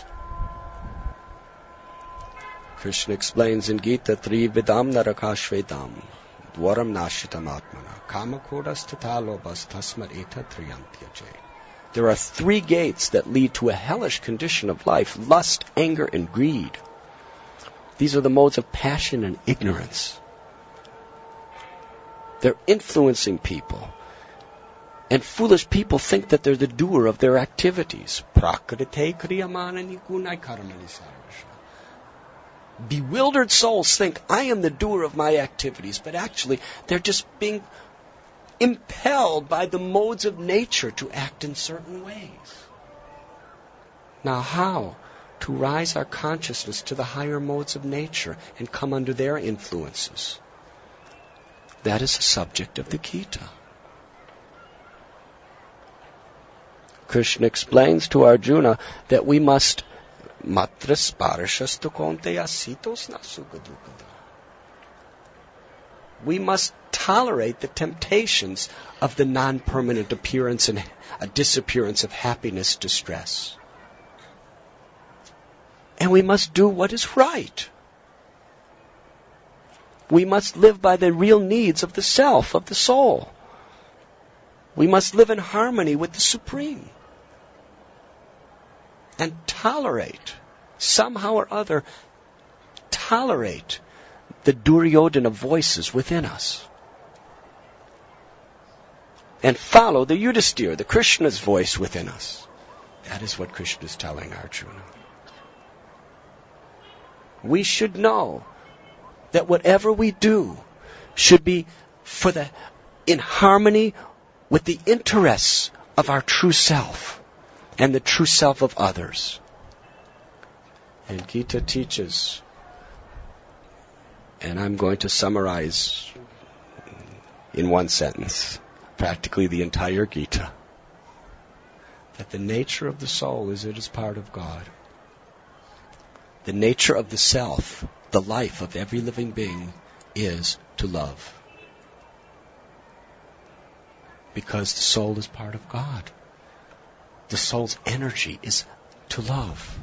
Krishna explains in Gita, Tri Vidam Narakashvedam, Dwaram Nashitam Atmana, Kamakodas Tatalobas Tasmat Eta Triyantyajay. There are three gates that lead to a hellish condition of life: lust, anger, and greed. These are the modes of passion and ignorance. They're influencing people. And foolish people think that they're the doer of their activities. Bewildered souls think, I am the doer of my activities, but actually they're just being impelled by the modes of nature to act in certain ways. Now how to rise our consciousness to the higher modes of nature and come under their influences? That is the subject of the Gita. Krishna explains to Arjuna that we must we must tolerate the temptations of the non-permanent appearance and a disappearance of happiness, distress. And we must do what is right. We must live by the real needs of the self, of the soul. We must live in harmony with the Supreme. And tolerate, somehow or other, tolerate the Duryodhana voices within us. And follow the Yudhisthira, the Krishna's voice within us. That is what Krishna is telling Arjuna. We should know that whatever we do should be for the in harmony with the interests of our true self and the true self of others. And Gita teaches, and I'm going to summarize in one sentence, practically the entire Gita, that the nature of the soul is it is part of God. The nature of the self, the life of every living being, is to love. Because the soul is part of God. The soul's energy is to love.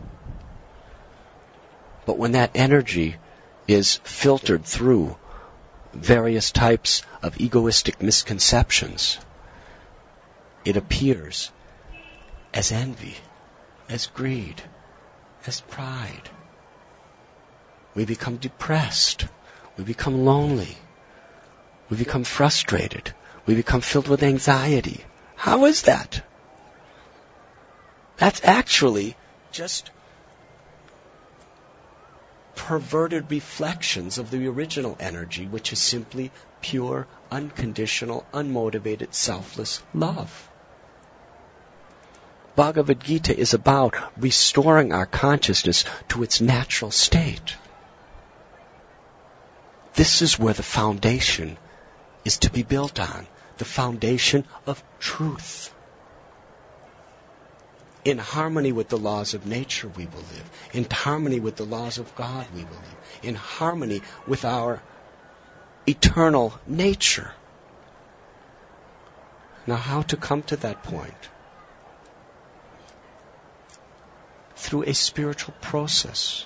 But when that energy is filtered through various types of egoistic misconceptions, it appears as envy, as greed, as pride. We become depressed. We become lonely. We become frustrated. We become filled with anxiety. How is that? That's actually just perverted reflections of the original energy, which is simply pure, unconditional, unmotivated, selfless love. Bhagavad Gita is about restoring our consciousness to its natural state. This is where the foundation is to be built on, the foundation of truth. In harmony with the laws of nature we will live. In harmony with the laws of God we will live. In harmony with our eternal nature. Now, how to come to that point? Through a spiritual process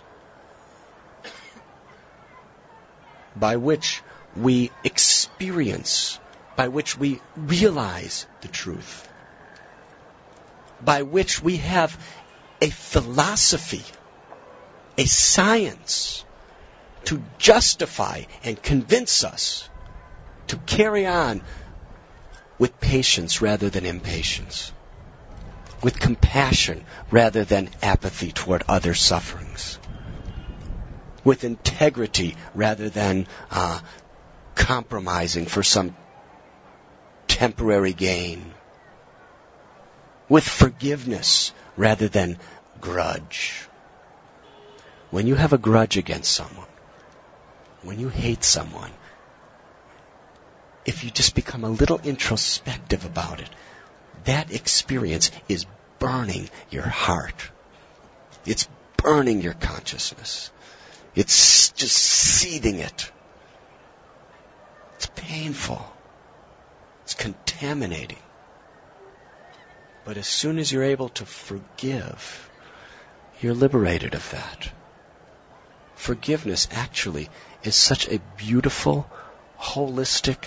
by which we experience, by which we realize the truth, by which we have a philosophy, a science to justify and convince us to carry on with patience rather than impatience, with compassion rather than apathy toward other sufferings, with integrity rather than uh, compromising for some temporary gain, with forgiveness rather than grudge. When you have a grudge against someone, when you hate someone, if you just become a little introspective about it, that experience is burning your heart. It's burning your consciousness. It's just seething it. It's painful. It's contaminating. But as soon as you're able to forgive, you're liberated of that. Forgiveness actually is such a beautiful, holistic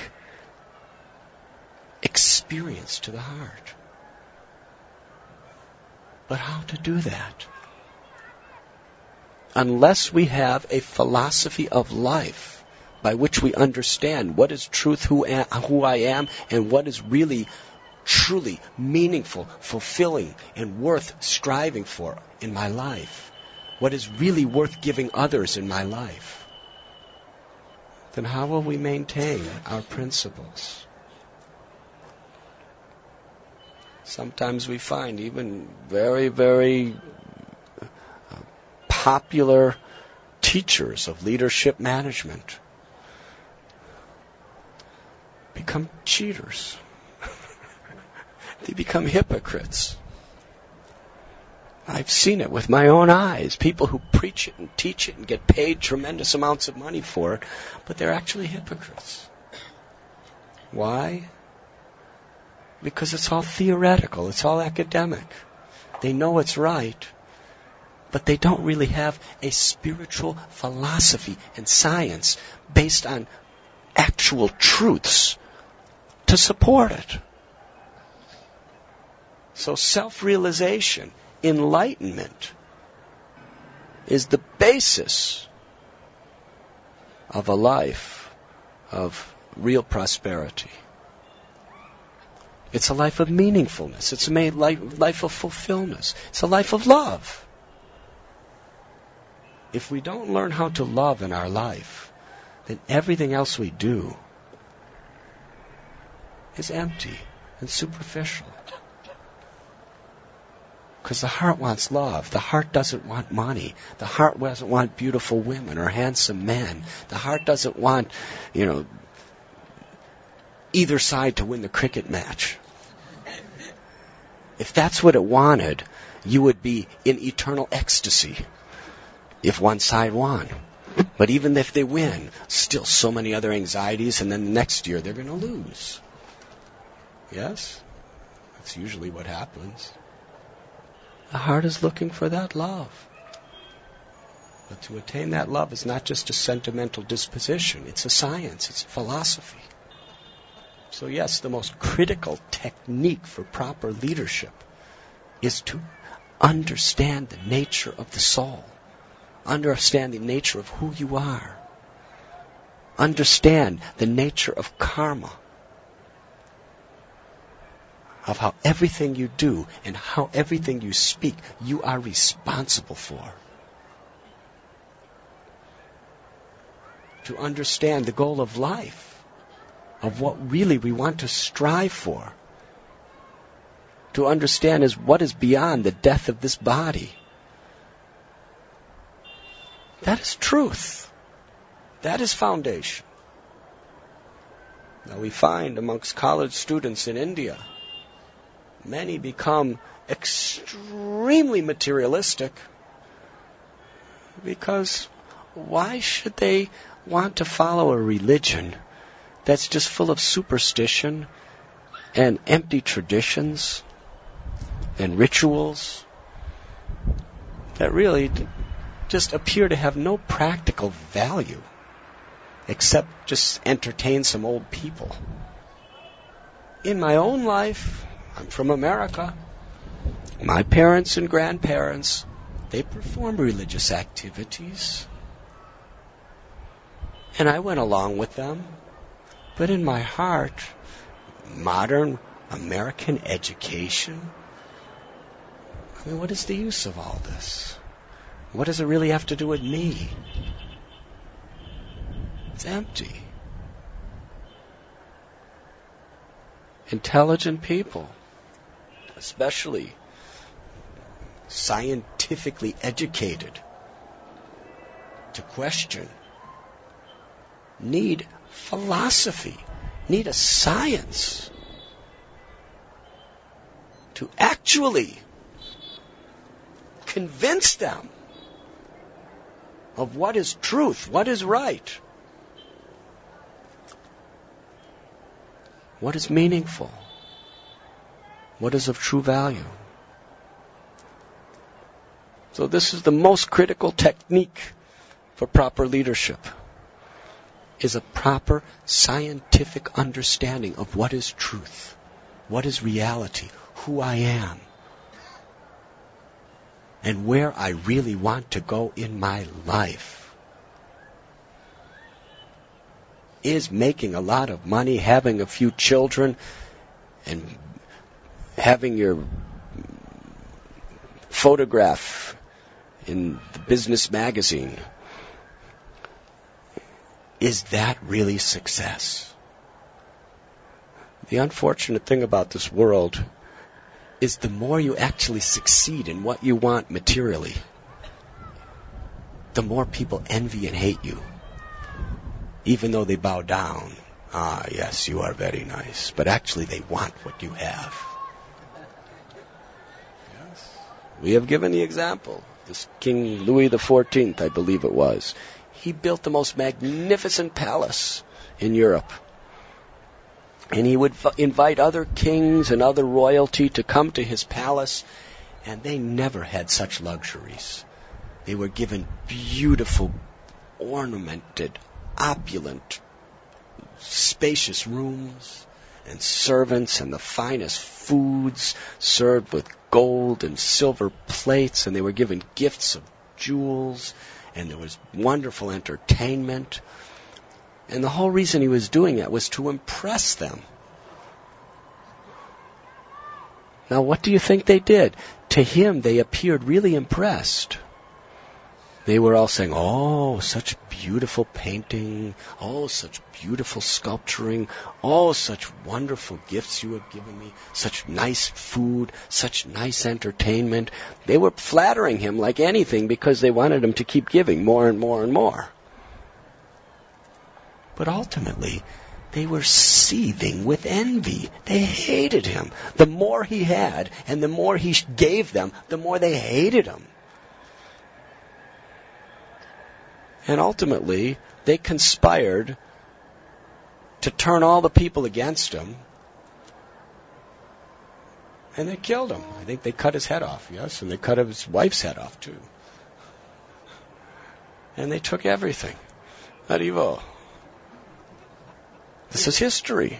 experience to the heart. But how to do that? Unless we have a philosophy of life by which we understand what is truth, who, am, who I am, and what is really, truly meaningful, fulfilling, and worth striving for in my life, what is really worth giving others in my life, then how will we maintain our principles? Sometimes we find even very, very popular teachers of leadership management become cheaters. They become hypocrites. I've seen it with my own eyes. People who preach it and teach it and get paid tremendous amounts of money for it, but they're actually hypocrites. Why? Because it's all theoretical. It's all academic. They know it's right, but they don't really have a spiritual philosophy and science based on actual truths to support it. So self-realization, enlightenment, is the basis of a life of real prosperity. It's a life of meaningfulness. It's a life of fulfillment. It's a life of love. If we don't learn how to love in our life, then everything else we do is empty and superficial. Because the heart wants love. The heart doesn't want money. The heart doesn't want beautiful women or handsome men. The heart doesn't want, you know, either side to win the cricket match. If that's what it wanted, you would be in eternal ecstasy if one side won. But even if they win, still so many other anxieties, and then the next year they're going to lose. Yes? That's usually what happens. The heart is looking for that love. But to attain that love is not just a sentimental disposition. It's a science. It's a philosophy. So yes, the most critical technique for proper leadership is to understand the nature of the soul. Understand the nature of who you are. Understand the nature of karma. Of how everything you do and how everything you speak, you are responsible for. To understand the goal of life, of what really we want to strive for. To understand is what is beyond the death of this body. That is truth. That is foundation. Now we find amongst college students in India many become extremely materialistic because why should they want to follow a religion that's just full of superstition and empty traditions and rituals that really just appear to have no practical value except just entertain some old people? In my own life, I'm from America. My parents and grandparents, they performed religious activities. And I went along with them. But in my heart, modern American education, I mean, what is the use of all this? What does it really have to do with me? It's empty. Intelligent people, especially scientifically educated, to question, need philosophy, need a science to actually convince them of what is truth, what is right, what is meaningful, what is of true value. So this is the most critical technique for proper leadership, is a proper scientific understanding of what is truth, what is reality, who I am, and where I really want to go in my life. Is making a lot of money, having a few children, and having your photograph in the business magazine, is that really success? The unfortunate thing about this world is the more you actually succeed in what you want materially, the more people envy and hate you, even though they bow down. Ah, yes, you are very nice, but actually they want what you have. Yes. We have given the example. This King Louis the fourteenth, I believe it was, he built the most magnificent palace in Europe. And he would f- invite other kings and other royalty to come to his palace, and they never had such luxuries. They were given beautiful, ornamented, opulent, spacious rooms, and servants, and the finest foods served with gold and silver plates, and they were given gifts of jewels, and there was wonderful entertainment. And the whole reason he was doing that was to impress them. Now, what do you think they did? To him, they appeared really impressed. They were all saying, oh, such beautiful painting, oh, such beautiful sculpturing, oh, such wonderful gifts you have given me, such nice food, such nice entertainment. They were flattering him like anything because they wanted him to keep giving more and more and more. But ultimately, they were seething with envy. They hated him. The more he had and the more he gave them, the more they hated him. And ultimately, they conspired to turn all the people against him, and they killed him. I think they cut his head off, yes, and they cut his wife's head off, too. And they took everything. Arrivo. This is history.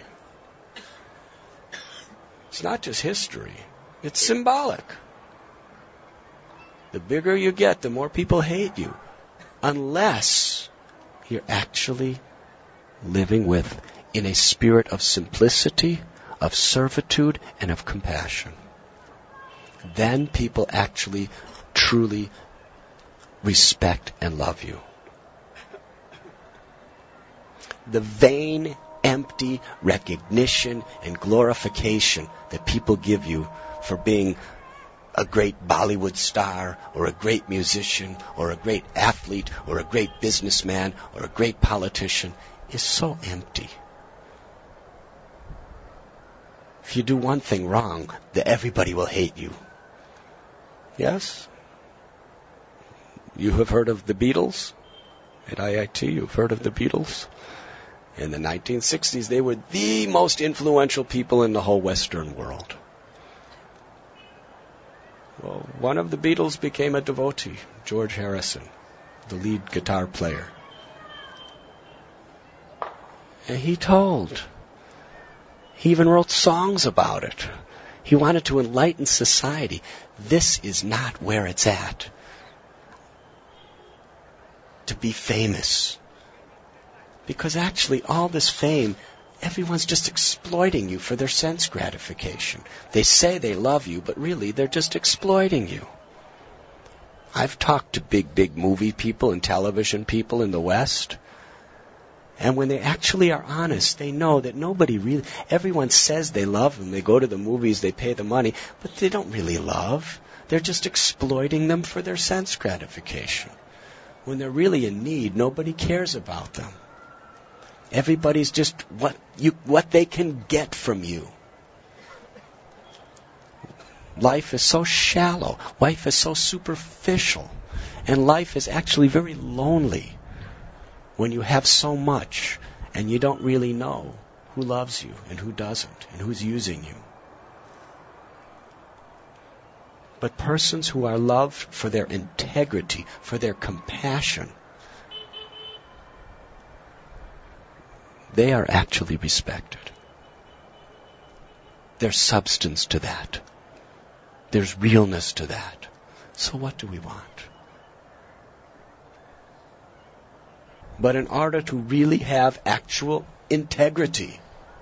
It's not just history. It's symbolic. The bigger you get, the more people hate you. Unless you're actually living with in a spirit of simplicity, of servitude, and of compassion. Then people actually, truly respect and love you. The vain, empty recognition and glorification that people give you for being a great Bollywood star, or a great musician, or a great athlete, or a great businessman, or a great politician is so empty. if you do one thing wrong, that everybody will hate you. Yes? You have heard of the Beatles? At I I T, you've heard of the Beatles? In the nineteen sixties, they were the most influential people in the whole Western world. Well, one of the Beatles became a devotee, George Harrison, the lead guitar player. And he told, he even wrote songs about it. He wanted to enlighten society. This is not where it's at. To be famous. Because actually all this fame, everyone's just exploiting you for their sense gratification. They say they love you, but really they're just exploiting you. I've talked to big, big movie people and television people in the West, and when they actually are honest, they know that nobody really, everyone says they love them. They go to the movies, they pay the money, but they don't really love. They're just exploiting them for their sense gratification. When they're really in need, nobody cares about them. Everybody's just what you what they can get from you. Life is so shallow. Life is so superficial. And life is actually very lonely when you have so much and you don't really know who loves you and who doesn't and who's using you. But persons who are loved for their integrity, for their compassion, they are actually respected. There's substance to that. There's realness to that. So what do we want? But in order to really have actual integrity,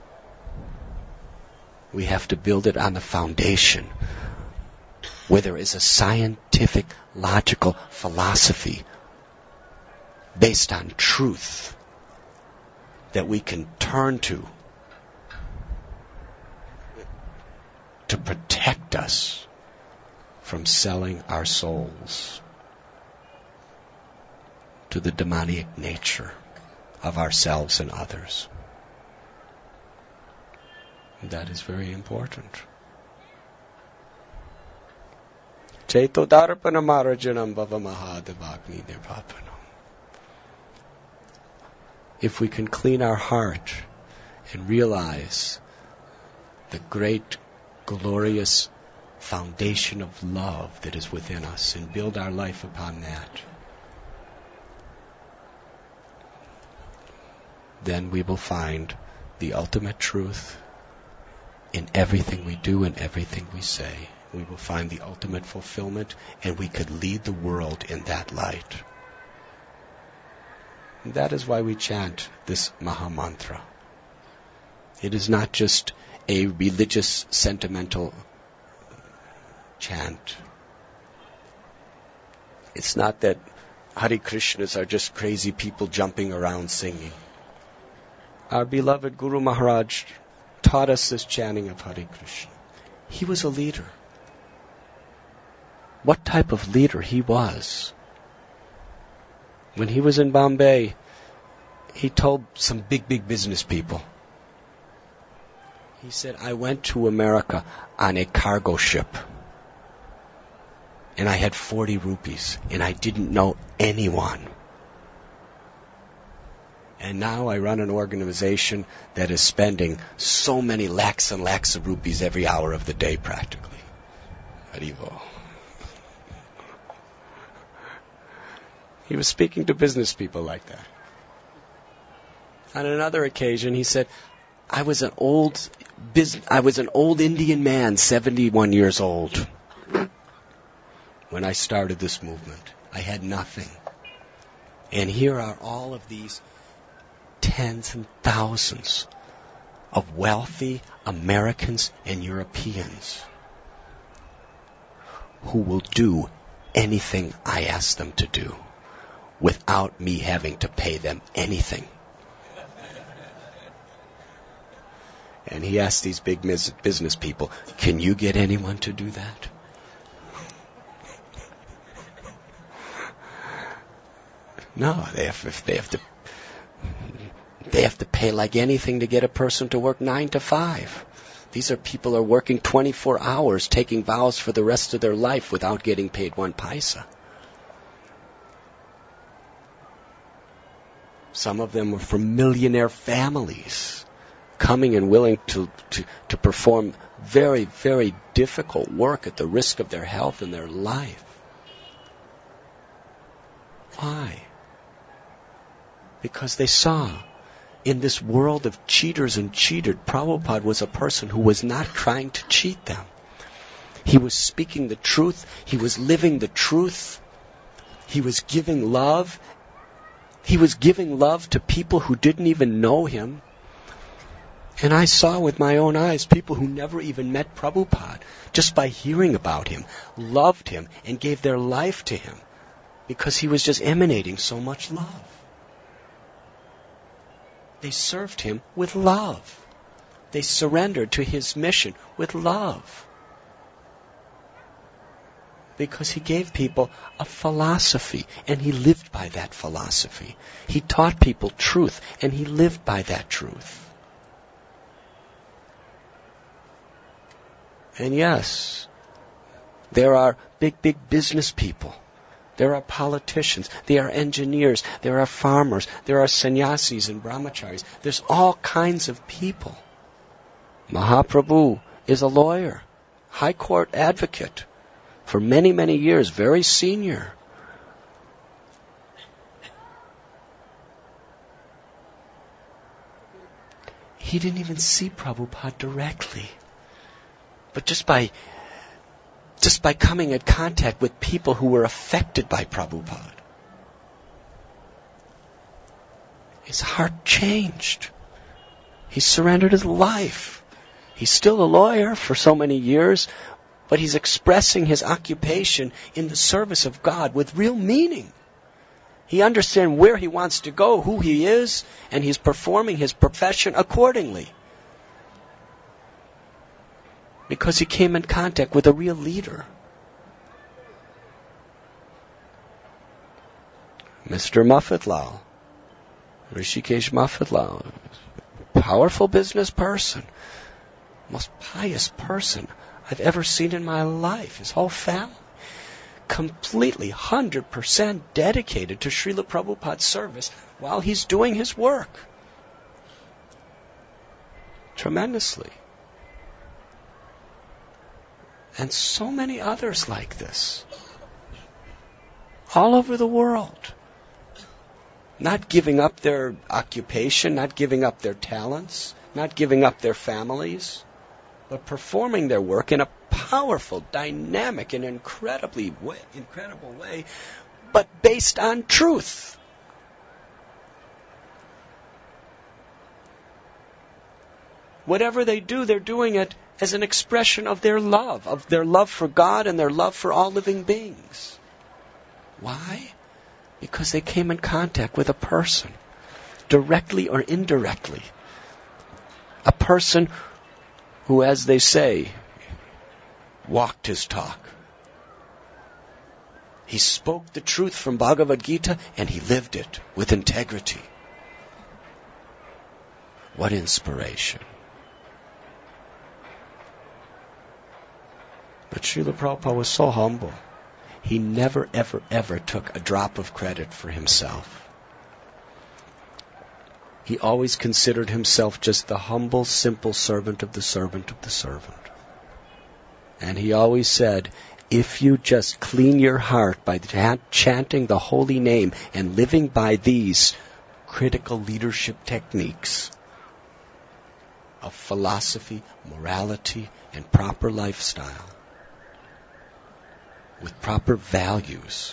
we have to build it on the foundation where there is a scientific, logical philosophy based on truth that we can turn to to protect us from selling our souls to the demoniac nature of ourselves and others. And that is very important. Chaito darpana marajanam bhava mahadevagni nirvapanam. If we can clean our heart and realize the great, glorious foundation of love that is within us and build our life upon that, then we will find the ultimate truth in everything we do and everything we say. We will find the ultimate fulfillment, and we could lead the world in that light. And that is why we chant this Maha Mantra. It is not just a religious, sentimental chant. It's not that Hare Krishnas are just crazy people jumping around singing. Our beloved Guru Maharaj taught us this chanting of Hare Krishna. He was a leader. What type of leader he was. When he was in Bombay, he told some big, big business people. He said, I went to America on a cargo ship. And I had forty rupees. And I didn't know anyone. And now I run an organization that is spending so many lakhs and lakhs of rupees every hour of the day practically. Haribo. He was speaking to business people like that. On another occasion, he said, I was an old bus- I was an old Indian man, seventy-one years old, when I started this movement. I had nothing. And here are all of these tens and thousands of wealthy Americans and Europeans who will do anything I ask them to do without me having to pay them anything. And he asked these big business people, can you get anyone to do that? No, they have, they have to they have to pay like anything to get a person to work nine to five. These are people who are working twenty-four hours, taking vows for the rest of their life without getting paid one paisa. Some of them were from millionaire families, coming and willing to, to, to perform very, very difficult work at the risk of their health and their life. Why? Because they saw in this world of cheaters and cheated, Prabhupada was a person who was not trying to cheat them. He was speaking the truth. He was living the truth. He was giving love. He was giving love to people who didn't even know him. And I saw with my own eyes people who never even met Prabhupada, just by hearing about him, loved him, and gave their life to him because he was just emanating so much love. They served him with love. They surrendered to his mission with love. Because he gave people a philosophy, and he lived by that philosophy. He taught people truth, and he lived by that truth. And yes, there are big, big business people. There are politicians. There are engineers. There are farmers. There are sannyasis and brahmacharis. There's all kinds of people. Mahaprabhu is a lawyer, high court advocate. For many, many years, very senior. He didn't even see Prabhupada directly. But just by, just by coming in contact with people who were affected by Prabhupada, his heart changed. He surrendered his life. He's still a lawyer for so many years, but he's expressing his occupation in the service of God with real meaning. He understands where he wants to go, who he is, and he's performing his profession accordingly. Because he came in contact with a real leader. Mister Muffatlal, Rishikesh Muffatlal, powerful business person, most pious person I've ever seen in my life. His whole family, completely, one hundred percent dedicated to Srila Prabhupada's service while he's doing his work. Tremendously. And so many others like this. All over the world. Not giving up their occupation, not giving up their talents, not giving up their families, but performing their work in a powerful, dynamic, and incredibly way, incredible way, but based on truth. Whatever they do, they're doing it as an expression of their love, of their love for God and their love for all living beings. Why? Because they came in contact with a person, directly or indirectly. A person who, as they say, walked his talk. He spoke the truth from Bhagavad Gita and he lived it with integrity. What inspiration. But Srila Prabhupada was so humble. He never, ever, ever took a drop of credit for himself. He always considered himself just the humble, simple servant of the servant of the servant. And he always said, if you just clean your heart by chanting the holy name and living by these critical leadership techniques of philosophy, morality, and proper lifestyle, with proper values,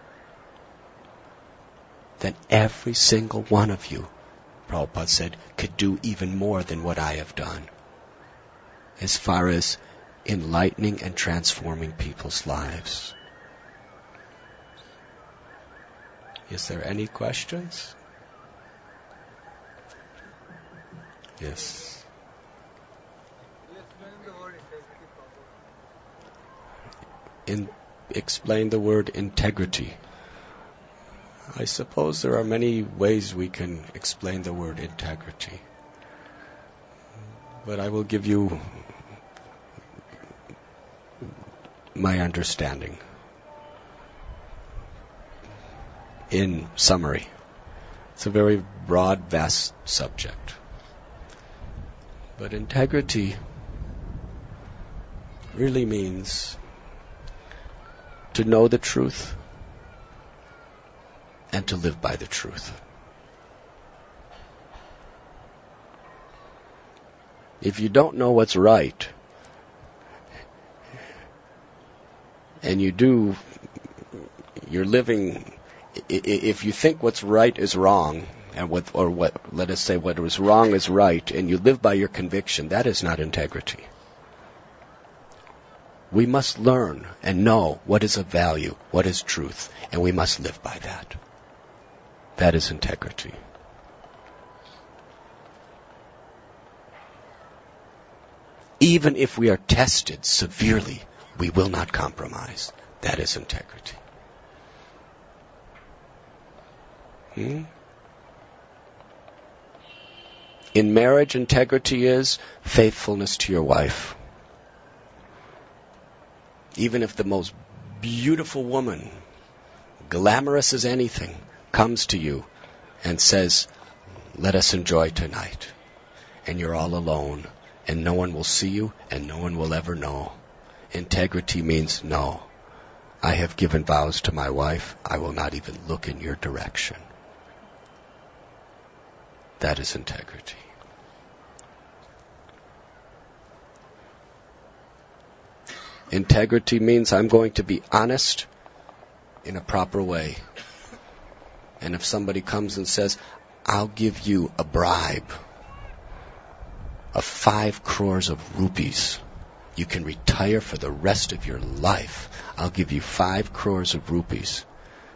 then every single one of you, Prabhupada said, could do even more than what I have done as far as enlightening and transforming people's lives. Is there any questions? Yes. In, explain the word integrity. I suppose there are many ways we can explain the word integrity. But I will give you my understanding. In summary, it's a very broad, vast subject. But integrity really means to know the truth and to live by the truth. If you don't know what's right, and you do, you're living, if you think what's right is wrong, and what, or what, let us say what is wrong is right, and you live by your conviction, that is not integrity. We must learn and know what is of value, what is truth, and we must live by that. That is integrity. Even if we are tested severely, we will not compromise. That is integrity. Hmm? In marriage, integrity is faithfulness to your wife. Even if the most beautiful woman, glamorous as anything, comes to you and says, let us enjoy tonight, and you're all alone, and no one will see you, and no one will ever know. Integrity means, no, I have given vows to my wife, I will not even look in your direction. That is integrity. Integrity means I'm going to be honest in a proper way. And if somebody comes and says, I'll give you a bribe of five crores of rupees, you can retire for the rest of your life. I'll give you five crores of rupees.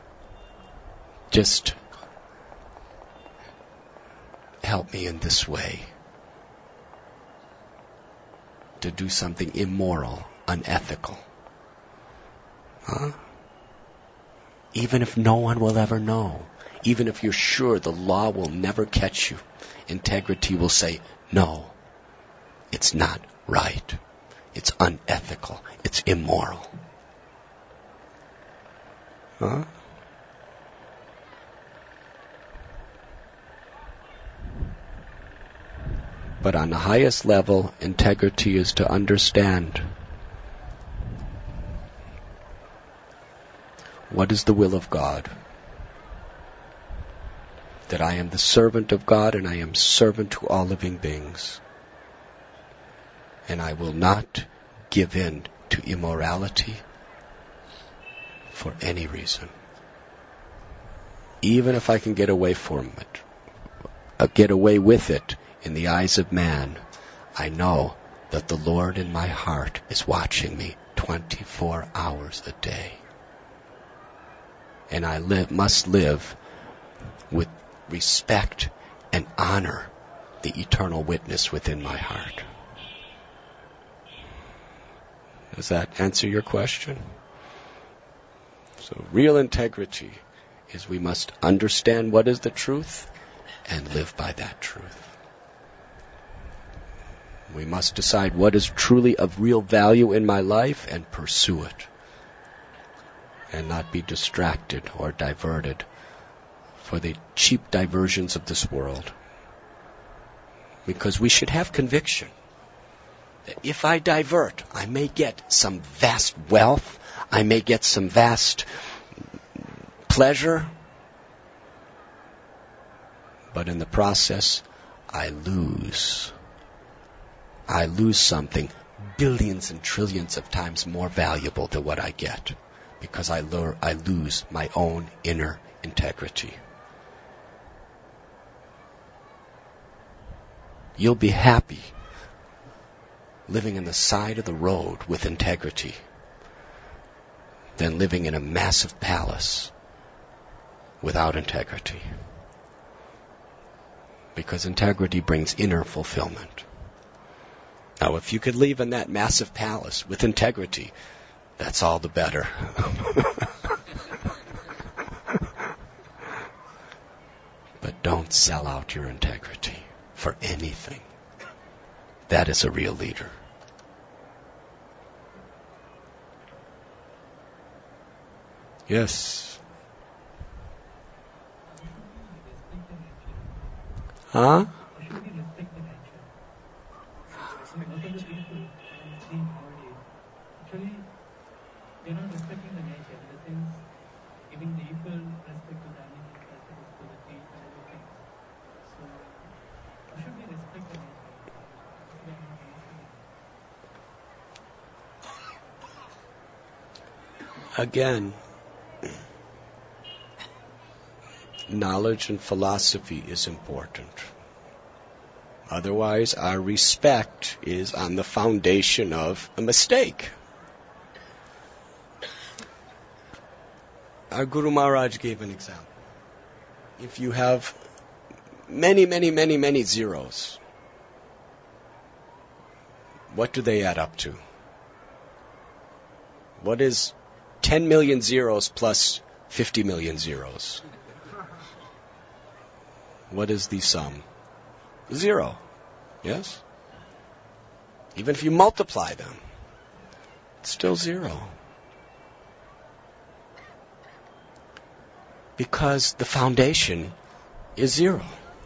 Just help me in this way to do something immoral, unethical. Huh? Even if no one will ever know, even if you're sure the law will never catch you, integrity will say, no, it's not right. It's unethical. It's immoral. Huh? But on the highest level, integrity is to understand what is the will of God. That I am the servant of God and I am servant to all living beings. And I will not give in to immorality for any reason. Even if I can get away from it, uh, get away with it in the eyes of man, I know that the Lord in my heart is watching me twenty-four hours a day. And I live, must live with respect and honor the eternal witness within my heart. Does that answer your question? So real integrity is we must understand what is the truth and live by that truth. We must decide what is truly of real value in my life and pursue it. And not be distracted or diverted for the cheap diversions of this world. Because we should have conviction that if I divert, I may get some vast wealth, I may get some vast pleasure, but in the process, I lose. I lose something billions and trillions of times more valuable than what I get, because I, lo- I lose my own inner integrity. You'll be happy living in the side of the road with integrity than living in a massive palace without integrity. Because integrity brings inner fulfillment. Now, if you could live in that massive palace with integrity, that's all the better. But don't sell out your integrity for anything. That is a real leader. Yes. Huh? They're not respecting the nature in the sense giving the equal respect to the animals as it is to the trees and everything. So, how should we respect the nature? If they are not understanding. Again, knowledge and philosophy is important. Otherwise, our respect is on the foundation of a mistake. Our Guru Maharaj gave an example. If you have many, many, many, many zeros, what do they add up to? What is ten million zeros plus fifty million zeros? What is the sum? Zero. Yes? Even if you multiply them, it's still zero. Because the foundation is zero.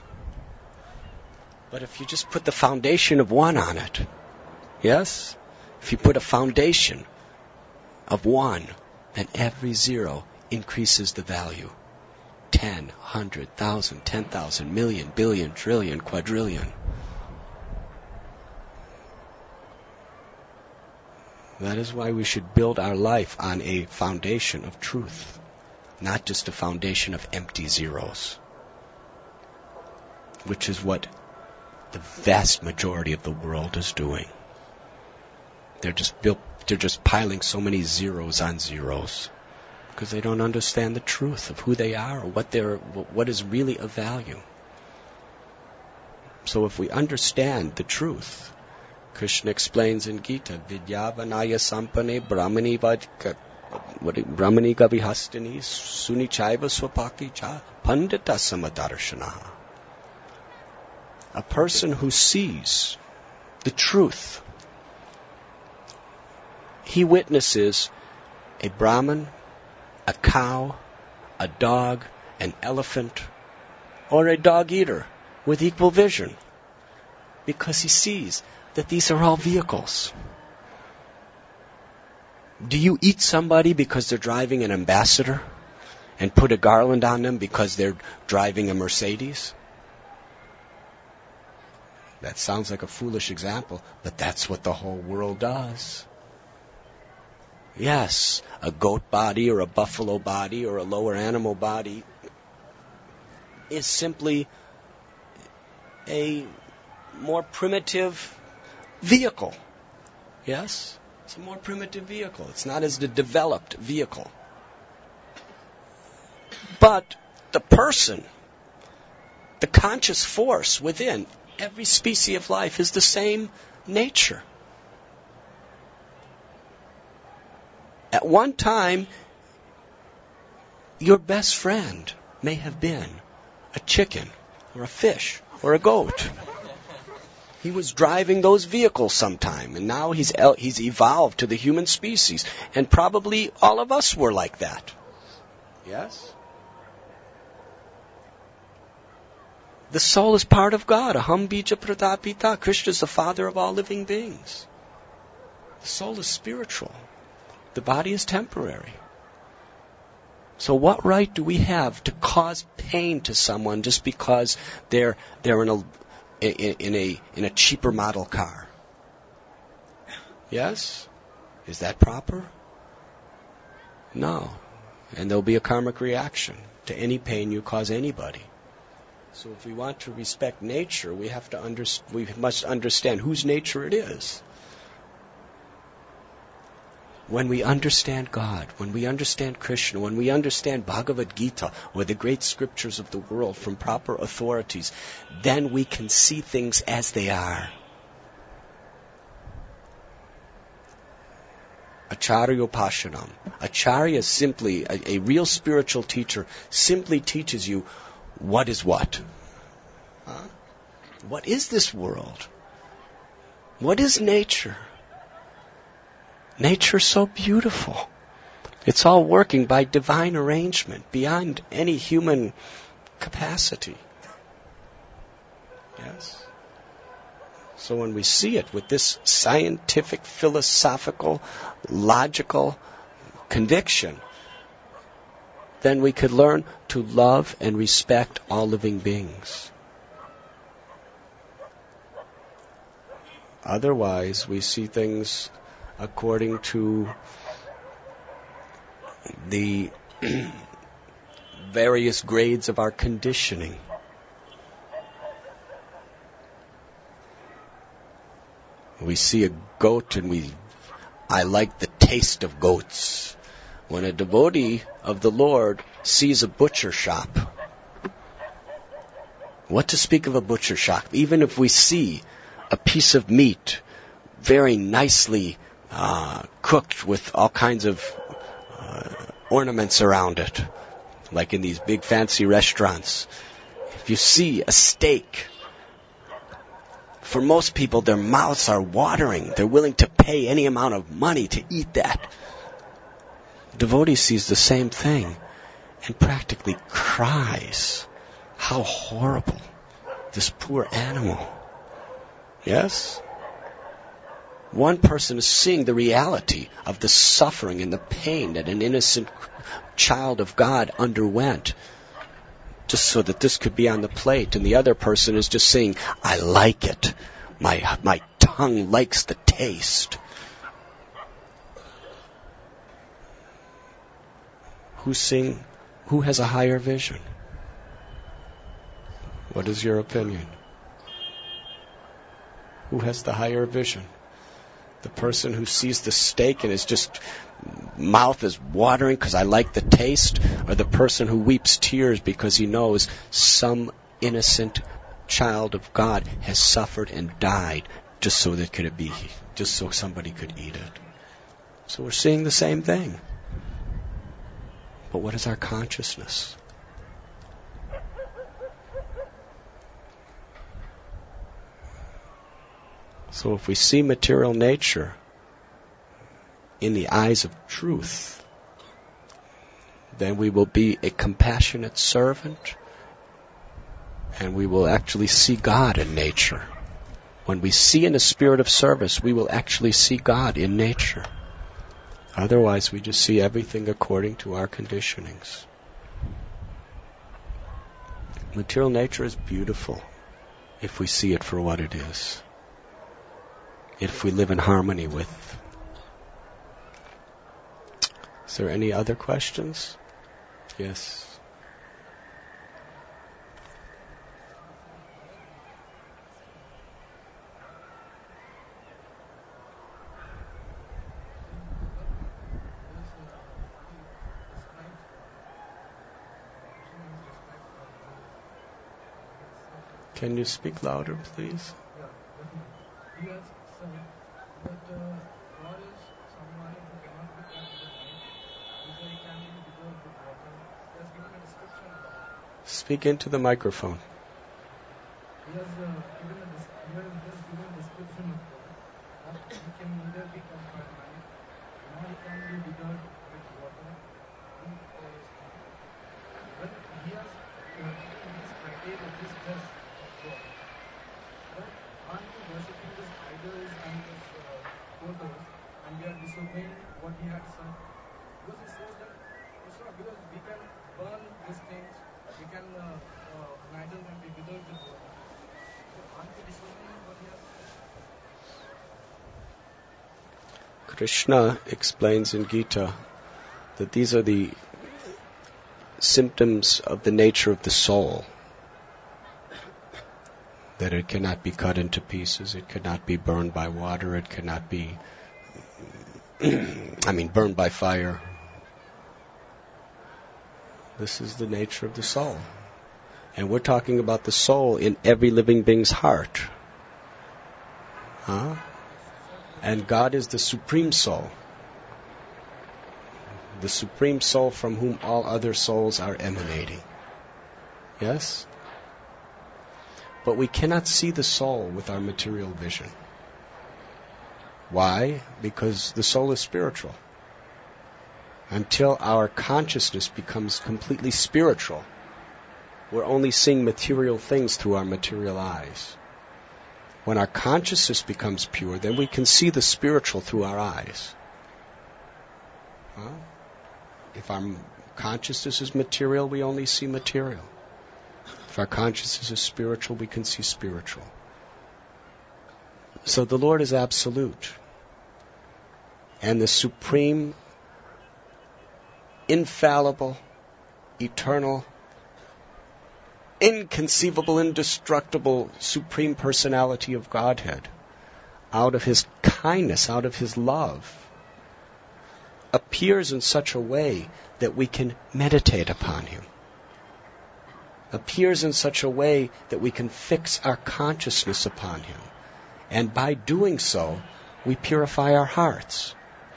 But if you just put the foundation of one on it, yes? If you put a foundation of one, then every zero increases the value. Ten, hundred, thousand, ten thousand, million, billion, trillion, quadrillion. That is why we should build our life on a foundation of truth, not just a foundation of empty zeros, which is what the vast majority of the world is doing. They're just built, they're just piling so many zeros on zeros because they don't understand the truth of who they are or what they're, what is really of value. So if we understand the truth, Krishna explains in Gita, Vidyavanaya Sampane Brahmani Vadka Brahmani Gavihastini Sunichaiva Swapaki Cha Pandita Samadarshanaha. A person who sees the truth, he witnesses a Brahmin, a cow, a dog, an elephant, or a dog eater with equal vision, because he sees that these are all vehicles. Do you eat somebody because they're driving an Ambassador and put a garland on them because they're driving a Mercedes? That sounds like a foolish example, but that's what the whole world does. Yes, a goat body or a buffalo body or a lower animal body is simply a more primitive vehicle. Yes? It's a more primitive vehicle. It's not as the developed vehicle. But the person, the conscious force within every species of life is the same nature. At one time, your best friend may have been a chicken or a fish or a goat. He was driving those vehicles sometime, and now he's he's evolved to the human species. And probably all of us were like that. Yes? The soul is part of God. Aham bija pratapita. Krishna is the father of all living beings. The soul is spiritual. The body is temporary. So what right do we have to cause pain to someone just because they're they're in a in a in a cheaper model car? Yes? Is that proper? No. And there'll be a karmic reaction to any pain you cause anybody. So if we want to respect nature, we have to under, we must understand whose nature it is. When we understand God, when we understand Krishna, when we understand Bhagavad Gita or the great scriptures of the world from proper authorities, then we can see things as they are. Acharyopashanam. Acharya simply, a, a real spiritual teacher, simply teaches you what is what. Huh? What is this world? What is nature? Nature's so beautiful. It's all working by divine arrangement, beyond any human capacity. Yes? So when we see it with this scientific, philosophical, logical conviction, then we could learn to love and respect all living beings. Otherwise, we see things according to the various grades of our conditioning. We see a goat and we, I like the taste of goats. When a devotee of the Lord sees a butcher shop, what to speak of a butcher shop? Even if we see a piece of meat very nicely uh, cooked with all kinds of uh, ornaments around it, like in these big fancy restaurants. If you see a steak, for most people their mouths are watering. They're willing to pay any amount of money to eat that. The devotee sees the same thing and practically cries. How horrible, this poor animal. Yes? One person is seeing the reality of the suffering and the pain that an innocent child of God underwent just so that this could be on the plate. And the other person is just saying, I like it. My, my tongue likes the taste. Who's seeing, who has a higher vision? What is your opinion? Who has the higher vision? The person who sees the steak and is just, mouth is watering because I like the taste, or the person who weeps tears because he knows some innocent child of God has suffered and died just so that could it be, just so somebody could eat it. So we're seeing the same thing. But what is our consciousness? So if we see material nature in the eyes of truth, then we will be a compassionate servant, and we will actually see God in nature. When we see in a spirit of service, we will actually see God in nature. Otherwise, we just see everything according to our conditionings. Material nature is beautiful if we see it for what it is. If we live in harmony with. Is there any other questions? Yes. Can you speak louder, please? Yes, sir. But uh, God is someone who cannot be kept in the night, because he can be dissolved with water. He has given a description of that. Speak into the microphone. He has uh, given a dis- he has just given a description of God, that he can neither be kept by night, nor he can be dissolved with water. But he has uh, in this criteria this just of God. But aren't we worshipping these idols and these uh, photos, and we are disobeying what he had said? Because he says that it's not, because we can burn these things, we can, uh, uh, an idol can be withered with water. So aren't we disobeying what he has said? Krishna explains in Gita that these are the symptoms of the nature of the soul. That it cannot be cut into pieces, it cannot be burned by water, it cannot be, I mean, burned by fire. This is the nature of the soul. And we're talking about the soul in every living being's heart. Huh? And God is the supreme soul. The supreme soul from whom all other souls are emanating. Yes? But we cannot see the soul with our material vision. Why? Because the soul is spiritual. Until our consciousness becomes completely spiritual, we're only seeing material things through our material eyes. When our consciousness becomes pure, then we can see the spiritual through our eyes. Well, if our consciousness is material, we only see material. If our consciousness is spiritual, we can see spiritual. So the Lord is absolute. And the supreme, infallible, eternal, inconceivable, indestructible, supreme personality of Godhead, out of His kindness, out of His love, appears in such a way that we can meditate upon Him. Appears in such a way that we can fix our consciousness upon Him. And by doing so, we purify our hearts.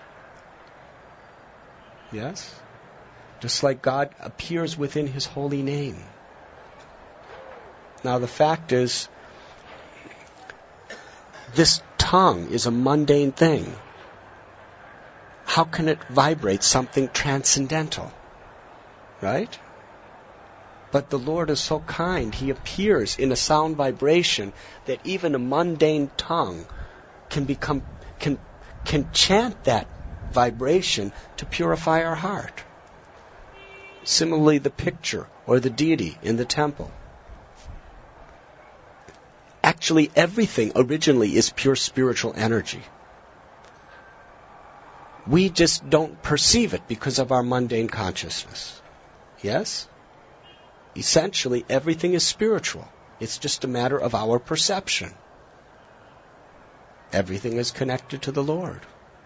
Yes? Just like God appears within His holy name. Now the fact is, this tongue is a mundane thing. How can it vibrate something transcendental? Right? But the Lord is so kind, He appears in a sound vibration that even a mundane tongue can become, can, can chant that vibration to purify our heart. Similarly, the picture or the deity in the temple. Actually, everything originally is pure spiritual energy. We just don't perceive it because of our mundane consciousness. Yes? Essentially, everything is spiritual. It's just a matter of our perception. Everything is connected to the Lord.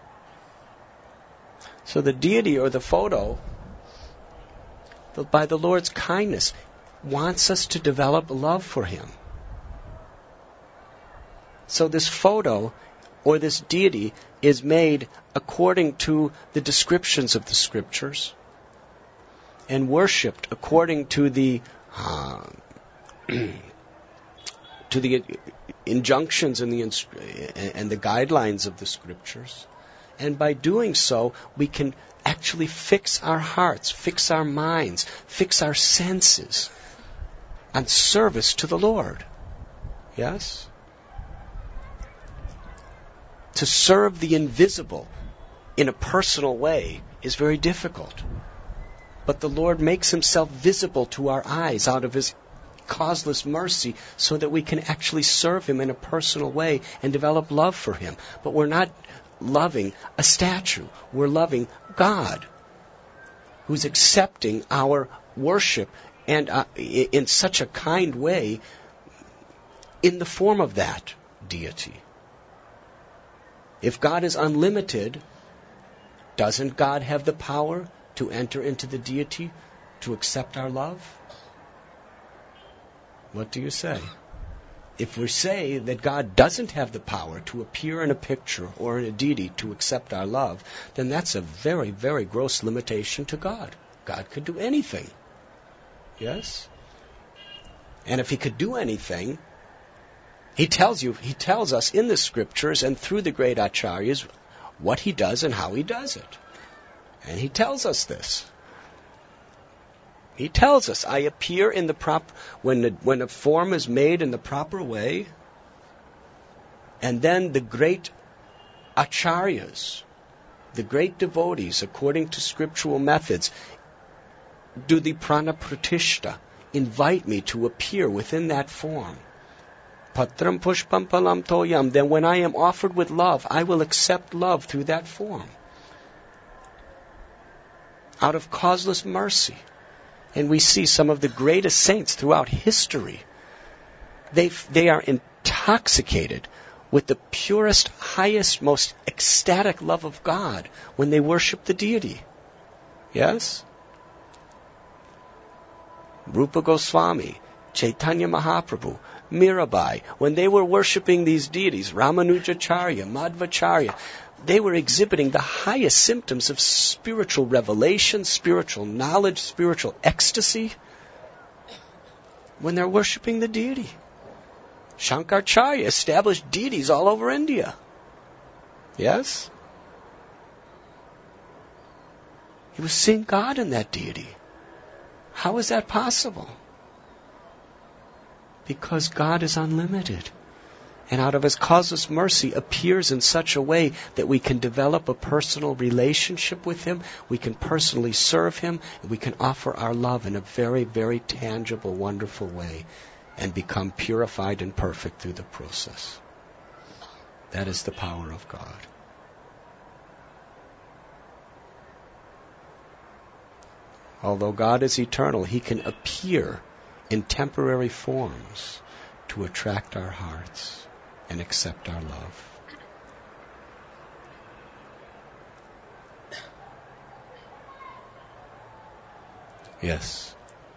So the deity or the photo, by the Lord's kindness, wants us to develop love for Him. So this photo or this deity is made according to the descriptions of the Scriptures and worshipped according to the uh, to the injunctions and the and the guidelines of the Scriptures. And by doing so, we can actually fix our hearts, fix our minds, fix our senses on service to the Lord. Yes? To serve the invisible in a personal way is very difficult. But the Lord makes Himself visible to our eyes out of His causeless mercy so that we can actually serve Him in a personal way and develop love for Him. But we're not loving a statue. We're loving God, who's accepting our worship and uh, in such a kind way in the form of that deity. If God is unlimited, doesn't God have the power to enter into the deity to accept our love? What do you say? If we say that God doesn't have the power to appear in a picture or in a deity to accept our love, then that's a very, very gross limitation to God. God could do anything. Yes? And if He could do anything, He tells you, He tells us in the Scriptures and through the great acharyas what He does and how He does it. And He tells us this. He tells us, I appear in the proper, when, the, when a form is made in the proper way, and then the great acharyas, the great devotees, according to scriptural methods, do the pranapratishta, invite me to appear within that form. Patram pushpam palam toyam, then when I am offered with love, I will accept love through that form. Out of causeless mercy. And we see some of the greatest saints throughout history. They they are intoxicated with the purest, highest, most ecstatic love of God when they worship the deity. Yes? Rupa Goswami, Chaitanya Mahaprabhu, Mirabai, when they were worshiping these deities, Ramanujacharya, Madhvacharya, they were exhibiting the highest symptoms of spiritual revelation, spiritual knowledge, spiritual ecstasy when they're worshiping the deity. Shankaracharya established deities all over India. Yes? He was seeing God in that deity. How is that possible? Because God is unlimited. And out of His causeless mercy appears in such a way that we can develop a personal relationship with Him, we can personally serve Him, and we can offer our love in a very, very tangible, wonderful way and become purified and perfect through the process. That is the power of God. Although God is eternal, He can appear in temporary forms to attract our hearts and accept our love. Yes.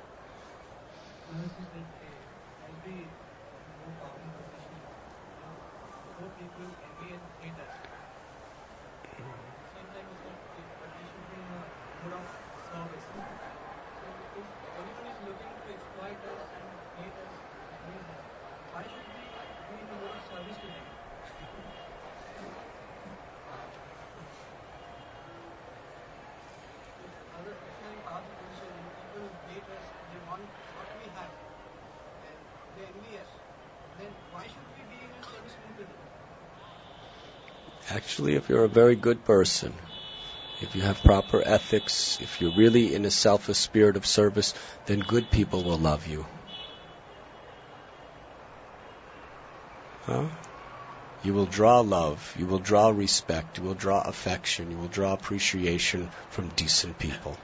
Actually, if you're a very good person, if you have proper ethics, if you're really in a selfless spirit of service, then good people will love you. Huh? You will draw love, you will draw respect, you will draw affection, you will draw appreciation from decent people.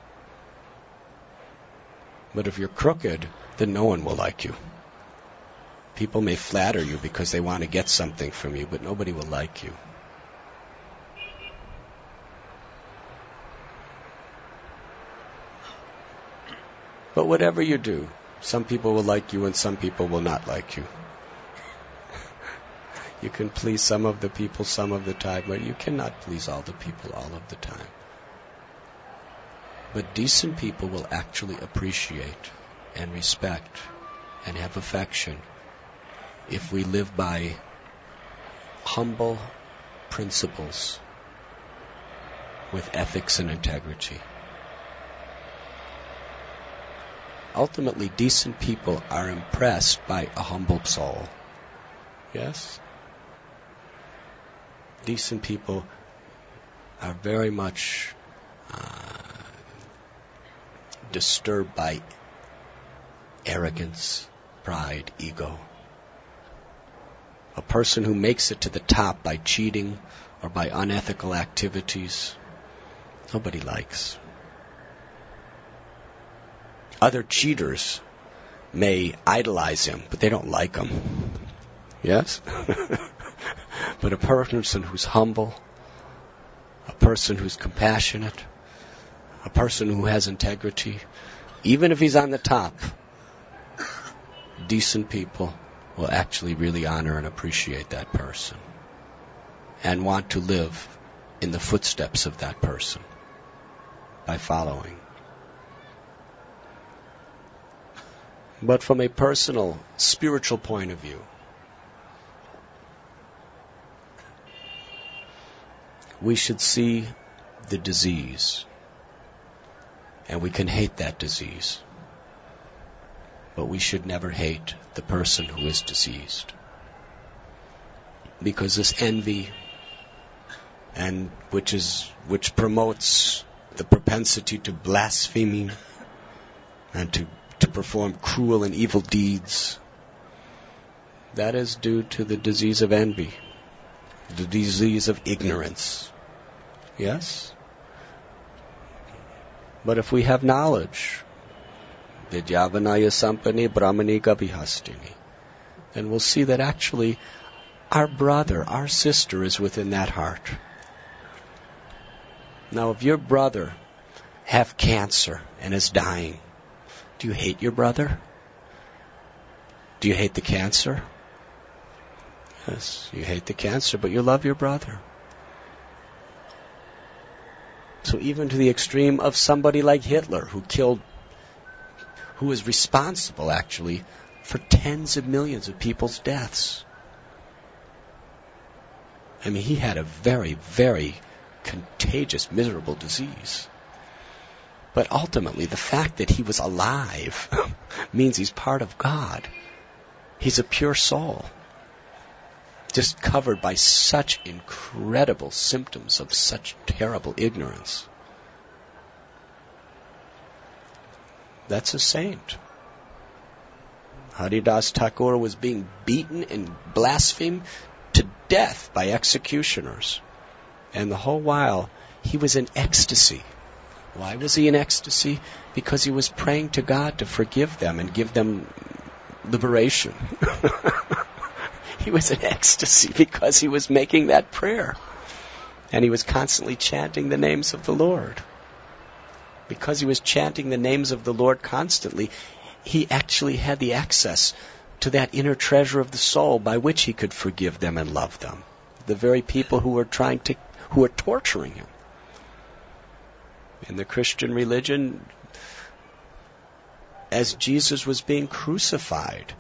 But if you're crooked, then no one will like you. People may flatter you because they want to get something from you, but nobody will like you. But whatever you do, some people will like you and some people will not like you. You can please some of the people some of the time, but you cannot please all the people all of the time. But decent people will actually appreciate and respect and have affection if we live by humble principles with ethics and integrity. Ultimately, decent people are impressed by a humble soul. Yes? Decent people are very much uh, disturbed by arrogance, pride, ego. A person who makes it to the top by cheating or by unethical activities, nobody likes. Other cheaters may idolize him, but they don't like him. Yes? But a person who's humble, a person who's compassionate, a person who has integrity, even if he's on the top, decent people will actually really honor and appreciate that person and want to live in the footsteps of that person by following. But from a personal, spiritual point of view, we should see the disease, and we can hate that disease, but we should never hate the person who is diseased. Because this envy, and which is which promotes the propensity to blaspheming and to to perform cruel and evil deeds, that is due to the disease of envy, the disease of ignorance. Yes? But if we have knowledge, Vidyavanaya Sampani Brahmanika Vihastini, then we'll see that actually our brother, our sister is within that heart. Now, if your brother have cancer and is dying, do you hate your brother? Do you hate the cancer? Yes, you hate the cancer, but you love your brother. So even to the extreme of somebody like Hitler, who killed, who is responsible actually for tens of millions of people's deaths. I mean, he had a very, very contagious, miserable disease. But ultimately, the fact that he was alive means he's part of God. He's a pure soul, just covered by such incredible symptoms of such terrible ignorance. That's a saint. Haridas Thakur was being beaten and blasphemed to death by executioners. And the whole while, he was in ecstasy. Why was he in ecstasy? Because he was praying to God to forgive them and give them liberation. He was in ecstasy because he was making that prayer. And he was constantly chanting the names of the Lord. Because he was chanting the names of the Lord constantly, he actually had the access to that inner treasure of the soul by which he could forgive them and love them. The very people who were trying to, who were torturing him. In the Christian religion, as Jesus was being crucified,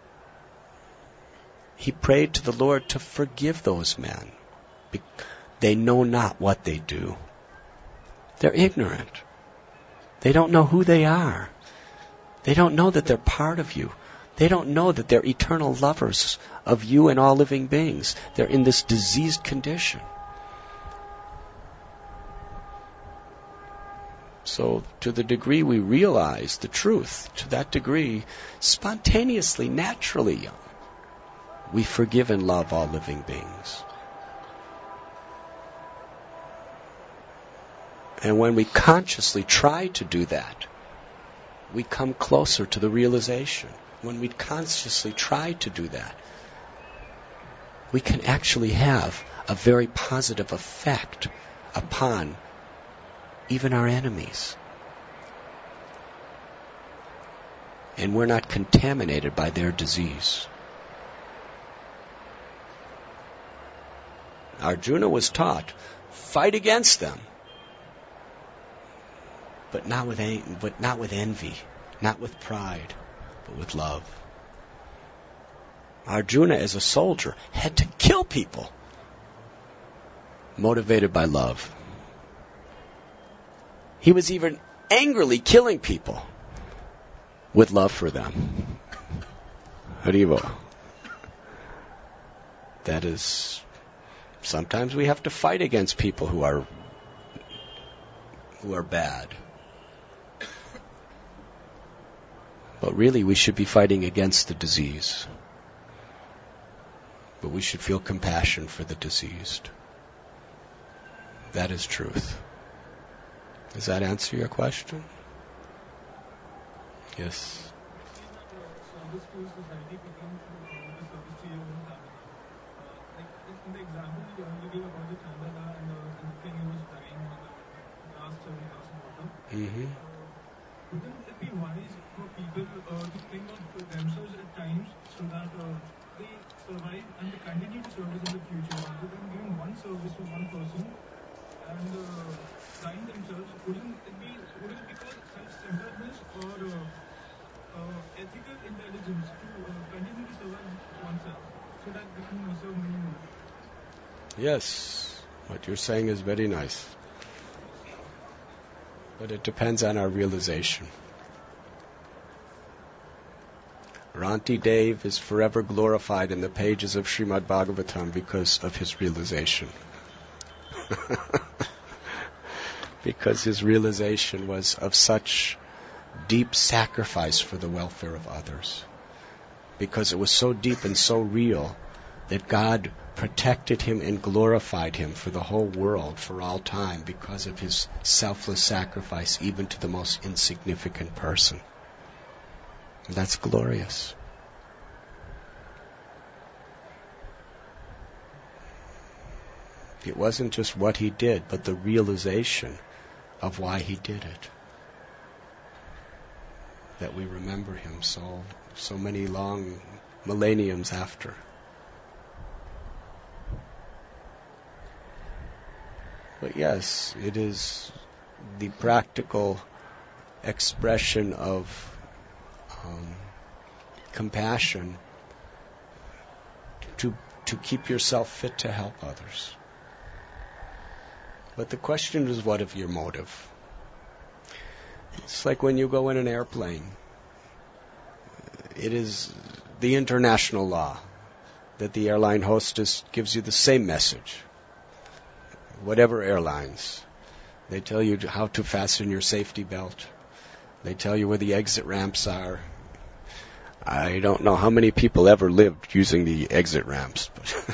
he prayed to the Lord to forgive those men. They know not what they do. They're ignorant. They don't know who they are. They don't know that they're part of you. They don't know that they're eternal lovers of you and all living beings. They're in this diseased condition. So to the degree we realize the truth, to that degree, spontaneously, naturally, we forgive and love all living beings. And when we consciously try to do that, we come closer to the realization. When we consciously try to do that, we can actually have a very positive effect upon even our enemies. And we're not contaminated by their disease. Arjuna was taught, fight against them. But not with en- but not with envy, not with pride, but with love. Arjuna, as a soldier, had to kill people, motivated by love. He was even angrily killing people with love for them. Haribo. That is, sometimes we have to fight against people who are who are bad. But really, we should be fighting against the disease. But we should feel compassion for the diseased. That is truth. Does that answer your question? Yes. Service to society becomes the service to your own family. Like in the example you gave about the Chandala and the thing he was dying on the last serving glass of water. Mm-hmm. Wouldn't it be wise for people uh, to think of themselves at times so that uh, they survive and they continue to service in the future rather than giving one service to one person and uh, dying themselves? Wouldn't it be would it be called self-centeredness or uh, uh, ethical intelligence to uh, continue to survive oneself so that we can uh, serve many more? Yes, what you're saying is very nice. But it depends on our realization. Ranti Dev is forever glorified in the pages of Srimad Bhagavatam because of his realization. Because his realization was of such deep sacrifice for the welfare of others. Because it was so deep and so real that God protected him and glorified him for the whole world, for all time, because of his selfless sacrifice even to the most insignificant person. And that's glorious. It wasn't just what he did, but the realization of why he did it. That we remember him so so many long millenniums after. But yes, it is the practical expression of um, compassion to to keep yourself fit to help others. But the question is, what of your motive? It's like when you go in an airplane. It is the international law that the airline hostess gives you the same message. Whatever airlines. They tell you how to fasten your safety belt. They tell you where the exit ramps are. I don't know how many people ever lived using the exit ramps.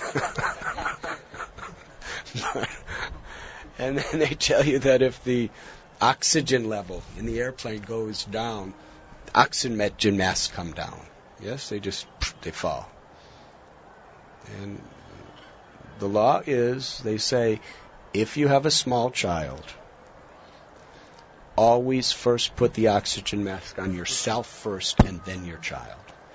But and then they tell you that if the oxygen level in the airplane goes down, oxygen masks come down. Yes, they just, they fall. And the law is, they say, if you have a small child, always first put the oxygen mask on yourself first and then your child.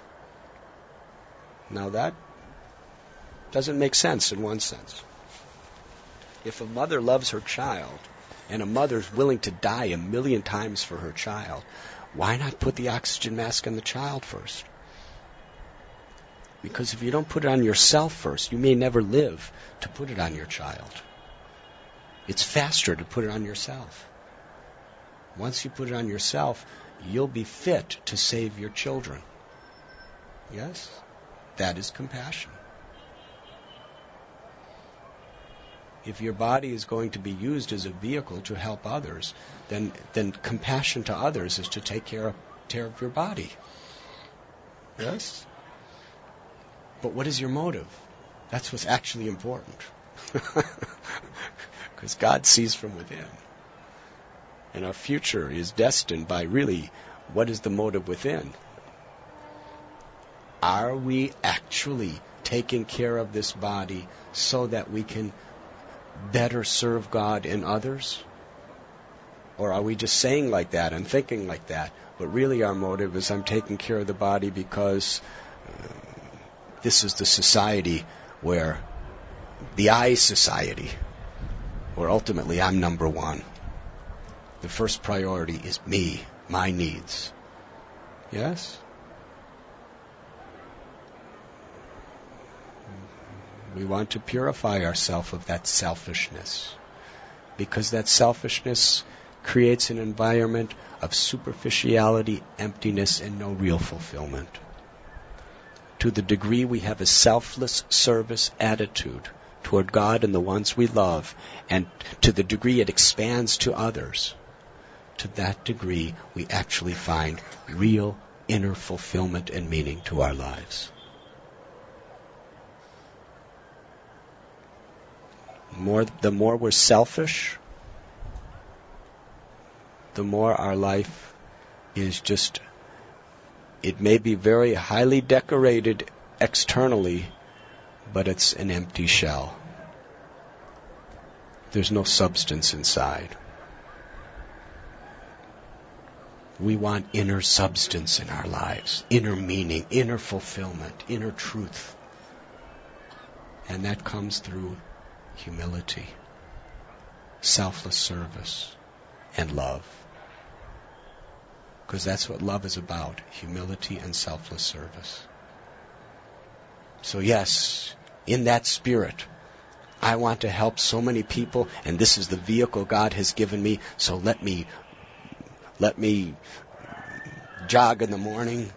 Now that doesn't make sense in one sense. If a mother loves her child, and a mother's willing to die a million times for her child, why not put the oxygen mask on the child first? Because if you don't put it on yourself first, you may never live to put it on your child. It's faster to put it on yourself. Once you put it on yourself, you'll be fit to save your children. Yes? That is compassion. If your body is going to be used as a vehicle to help others, then then compassion to others is to take care of, care of your body. Yes? But what is your motive? That's what's actually important. Because God sees from within. And our future is destined by really what is the motive within. Are we actually taking care of this body so that we can better serve God and others? Or are we just saying like that and thinking like that, but really our motive is I'm taking care of the body because uh, this is the society where, the I society, where ultimately I'm number one. The first priority is me, my needs. Yes? We want to purify ourselves of that selfishness, because that selfishness creates an environment of superficiality, emptiness, and no real fulfillment. To the degree we have a selfless service attitude toward God and the ones we love, and to the degree it expands to others, to that degree we actually find real inner fulfillment and meaning to our lives. More, the more we're selfish, the more our life is just, it may be very highly decorated externally, but it's an empty shell. There's no substance inside. We want inner substance in our lives, inner meaning, inner fulfillment, inner truth. And that comes through humility, selfless service, and love. Because that's what love is about, humility and selfless service. So yes, in that spirit, I want to help so many people, and this is the vehicle God has given me, so let me let me jog in the morning.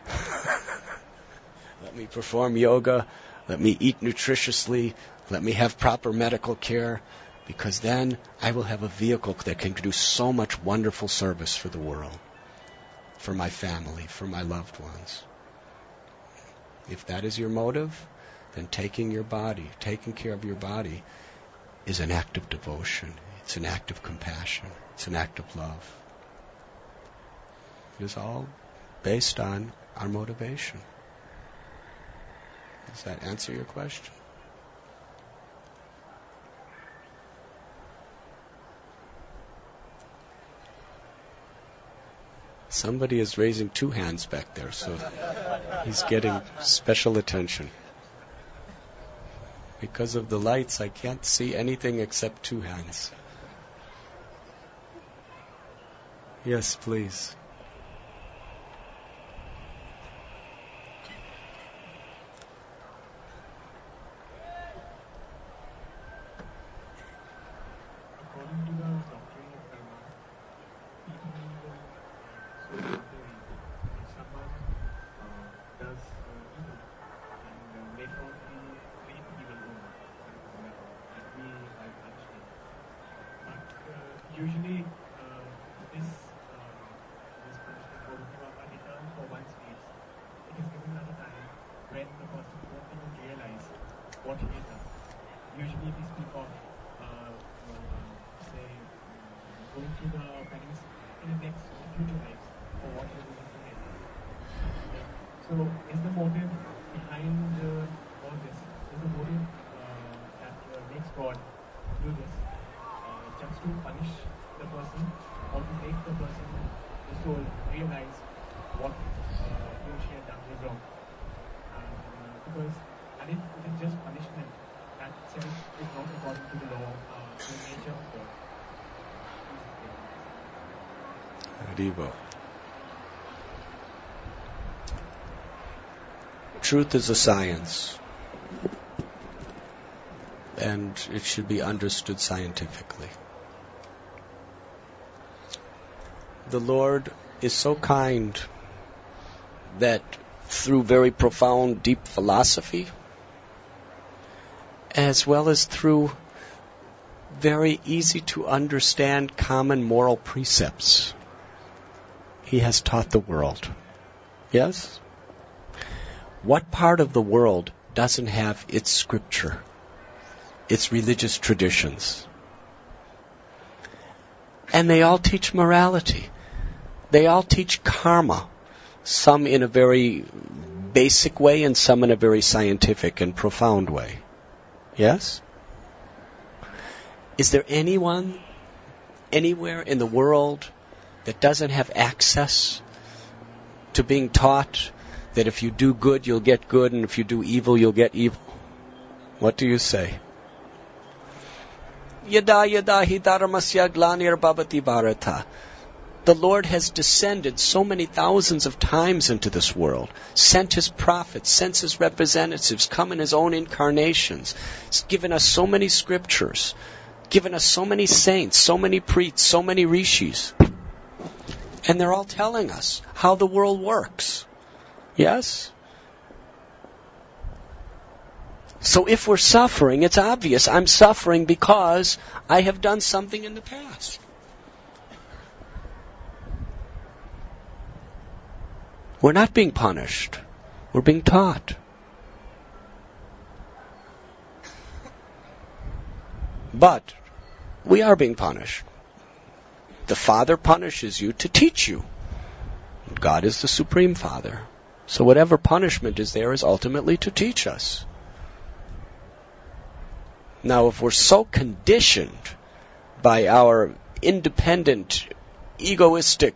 Let me perform yoga. Let me eat nutritiously. Let me have proper medical care, because then I will have a vehicle that can do so much wonderful service for the world, for my family, for my loved ones. If that is your motive, then taking your body, taking care of your body, is an act of devotion. It's an act of compassion. It's an act of love. It is all based on our motivation. Does that answer your question? Somebody is raising two hands back there, so he's getting special attention. Because of the lights, I can't see anything except two hands. Yes, please. what he has done. Usually we speak of, uh, uh, say, going through the penance in the next future lives for what you're doing today. Okay. So, is the motive behind uh, all this? Is the motive uh, that uh, makes God do this uh, just to punish the person, or to make the person, the soul, realize what uh, he or she had done was wrong? And, uh, because, and if it is just punishment, that itself is not according to the law, uh, to the nature of God. Haribo. Truth is a science, and it should be understood scientifically. The Lord is so kind that through very profound, deep philosophy, as well as through very easy to understand common moral precepts, He has taught the world. Yes? What part of the world doesn't have its scripture, its religious traditions? And they all teach morality. They all teach karma. Some in a very basic way and some in a very scientific and profound way. Yes? Is there anyone, anywhere in the world that doesn't have access to being taught that if you do good, you'll get good, and if you do evil, you'll get evil? What do you say? Yada yada hi dharmasya glanir bhavati bharata. The Lord has descended so many thousands of times into this world, sent His prophets, sent His representatives, come in His own incarnations. He's given us so many scriptures, given us so many saints, so many priests, so many rishis. And they're all telling us how the world works. Yes? So if we're suffering, it's obvious I'm suffering because I have done something in the past. We're not being punished. We're being taught. But we are being punished. The Father punishes you to teach you. God is the Supreme Father. So whatever punishment is there is ultimately to teach us. Now, if we're so conditioned by our independent, egoistic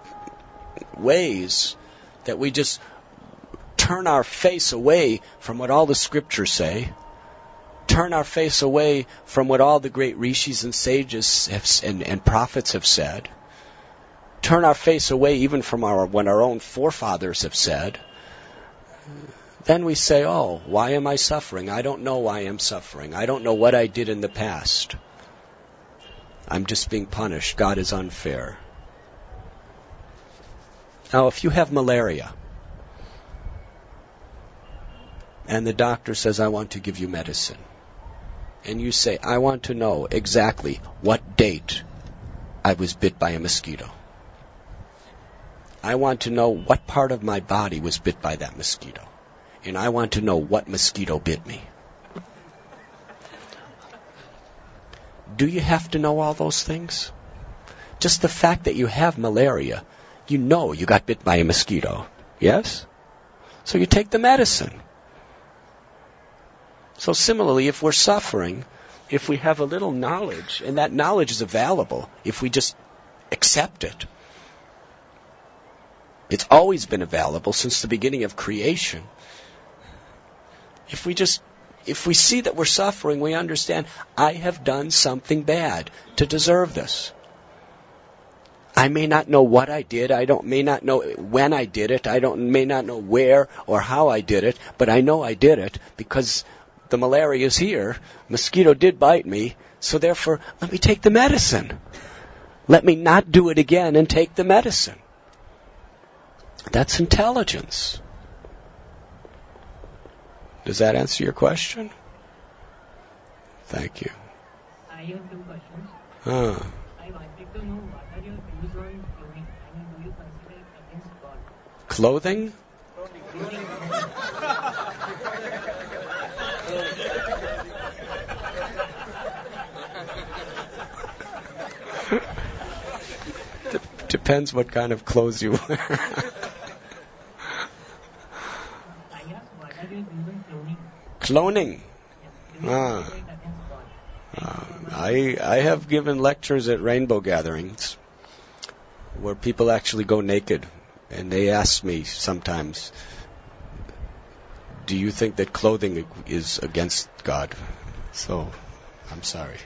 ways that we just turn our face away from what all the scriptures say, turn our face away from what all the great rishis and sages have, and, and prophets have said, turn our face away even from our what our own forefathers have said, then we say, oh, why am I suffering? I don't know why I'm suffering. I don't know what I did in the past. I'm just being punished. God is unfair. Now, if you have malaria, and the doctor says, I want to give you medicine, and you say, I want to know exactly what date I was bit by a mosquito. I want to know what part of my body was bit by that mosquito. And I want to know what mosquito bit me. Do you have to know all those things? Just the fact that you have malaria, you know you got bit by a mosquito. Yes? So you take the medicine. So similarly, if we're suffering, if we have a little knowledge, and that knowledge is available, if we just accept it, it's always been available since the beginning of creation. If we just, if we see that we're suffering, we understand, I have done something bad to deserve this. I may not know what I did. I don't may not know when I did it. I don't may not know where or how I did it, but I know I did it because the malaria is here. Mosquito did bite me, so therefore let me take the medicine. Let me not do it again and take the medicine. That's intelligence. Does that answer your question? Thank you. I have two questions. Huh. I wanted to know what are your views on clothing? I mean, do you consider it against God? Clothing? Clothing. D- depends what kind of clothes you wear. I asked why that is even cloning. Cloning. Yes, Ah. doing against God. Uh, I I have given lectures at rainbow gatherings where people actually go naked, and they ask me sometimes, "Do you think that clothing is against God?" So, I'm sorry.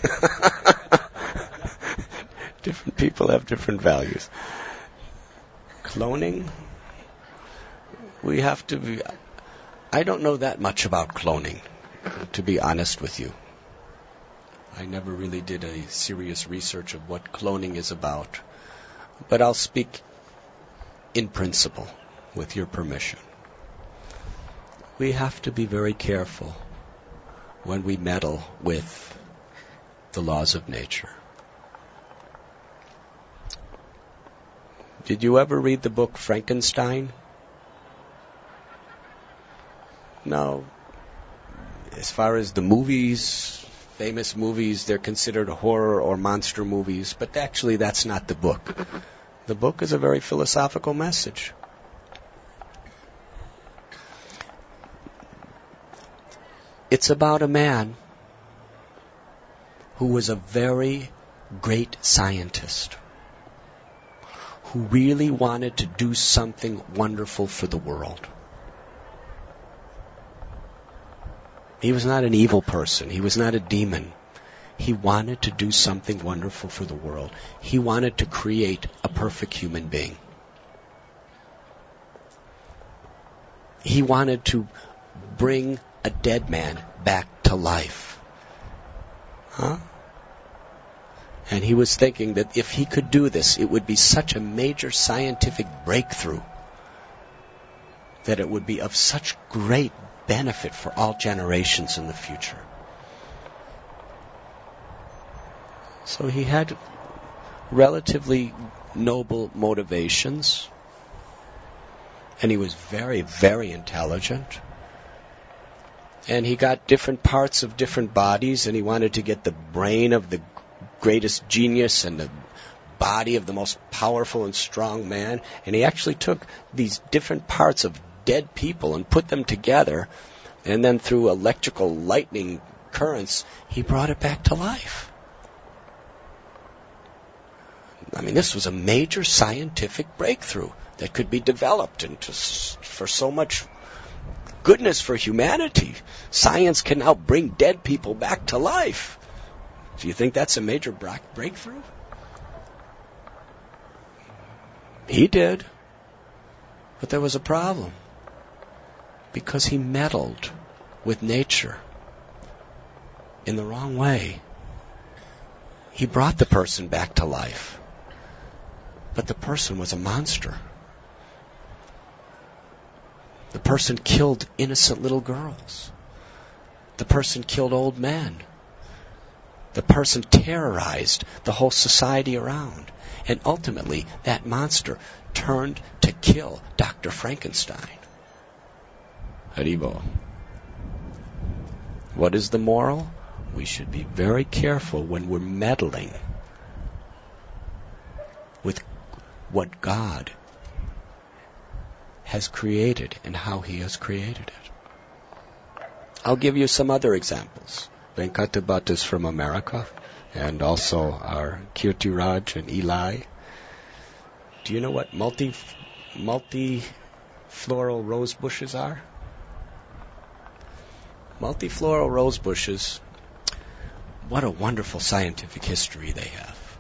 Different people have different values. Cloning? We have to be... I don't know that much about cloning, to be honest with you. I never really did a serious research of what cloning is about. But I'll speak in principle, with your permission. We have to be very careful when we meddle with the laws of nature. Did you ever read the book Frankenstein? No. As far as the movies, famous movies, they're considered horror or monster movies, but actually that's not the book. The book is a very philosophical message. It's about a man who was a very great scientist, who really wanted to do something wonderful for the world. He was not an evil person. He was not a demon. He wanted to do something wonderful for the world. He wanted to create a perfect human being. He wanted to bring a dead man back to life. Huh? And he was thinking that if he could do this, it would be such a major scientific breakthrough that it would be of such great benefit for all generations in the future. So he had relatively noble motivations, and he was very, very intelligent. And he got different parts of different bodies, and he wanted to get the brain of the greatest genius and the body of the most powerful and strong man. And he actually took these different parts of dead people and put them together, and then through electrical lightning currents, he brought it back to life. I mean, this was a major scientific breakthrough that could be developed into for so much goodness for humanity. Science can now bring dead people back to life. Do you think that's a major breakthrough? He did. But there was a problem. Because he meddled with nature in the wrong way. He brought the person back to life. But the person was a monster. The person killed innocent little girls. The person killed old men. The person terrorized the whole society around. And ultimately, that monster turned to kill Doctor Frankenstein. Haribo. What is the moral? We should be very careful when we're meddling with what God has created and how He has created it. I'll give you some other examples. Venkata is from America, and also our Kirti Raj and Eli. Do you know what multi multi-floral rose bushes are? Multifloral rose bushes, what a wonderful scientific history they have.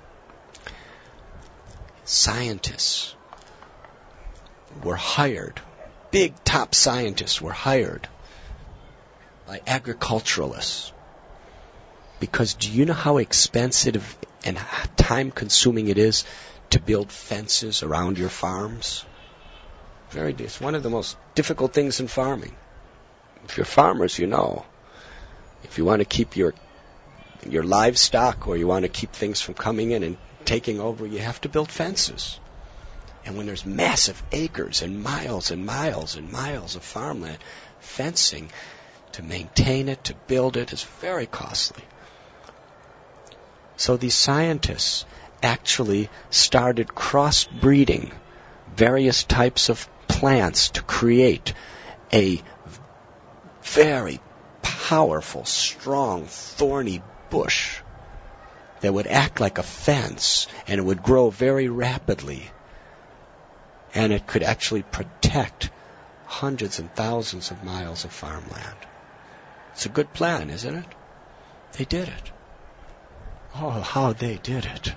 Scientists were hired, big top scientists were hired by agriculturalists. Because do you know how expensive and time-consuming it is to build fences around your farms? Very, it's one of the most difficult things in farming. If you're farmers, you know. If you want to keep your your livestock, or you want to keep things from coming in and taking over, you have to build fences. And when there's massive acres and miles and miles and miles of farmland, fencing to maintain it, to build it, is very costly. So these scientists actually started crossbreeding various types of plants to create a very powerful, strong, thorny bush that would act like a fence, and it would grow very rapidly, and it could actually protect hundreds and thousands of miles of farmland. It's a good plan, isn't it? They did it. Oh, how they did it.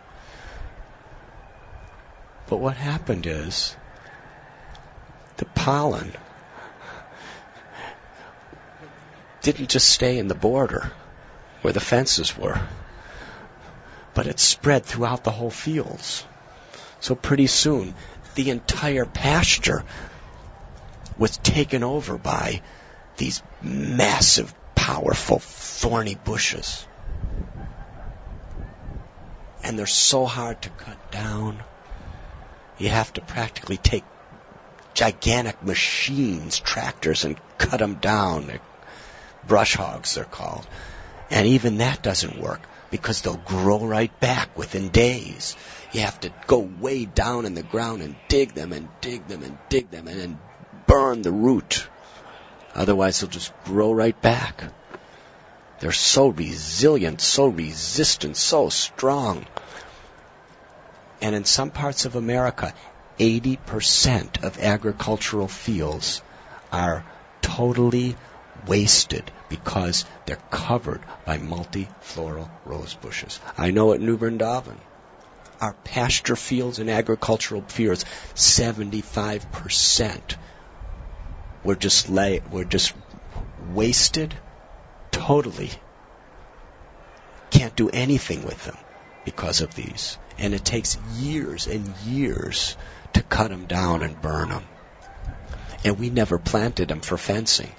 But what happened is the pollen didn't just stay in the border where the fences were, but it spread throughout the whole fields. So pretty soon, the entire pasture was taken over by these massive, powerful, thorny bushes. And they're so hard to cut down. You have to practically take gigantic machines, tractors, and cut them down. They're brush hogs, they're called. And even that doesn't work, because they'll grow right back within days. You have to go way down in the ground and dig them and dig them and dig them and then burn the root. Otherwise, they'll just grow right back. They're so resilient, so resistant, so strong. And in some parts of America, eighty percent of agricultural fields are totally wasted because they're covered by multifloral rose bushes. I know at New Vrindavan, our pasture fields and agricultural fields, seventy-five percent were just lay, were just wasted totally. Can't do anything with them because of these. And it takes years and years to cut them down and burn them. And we never planted them for fencing.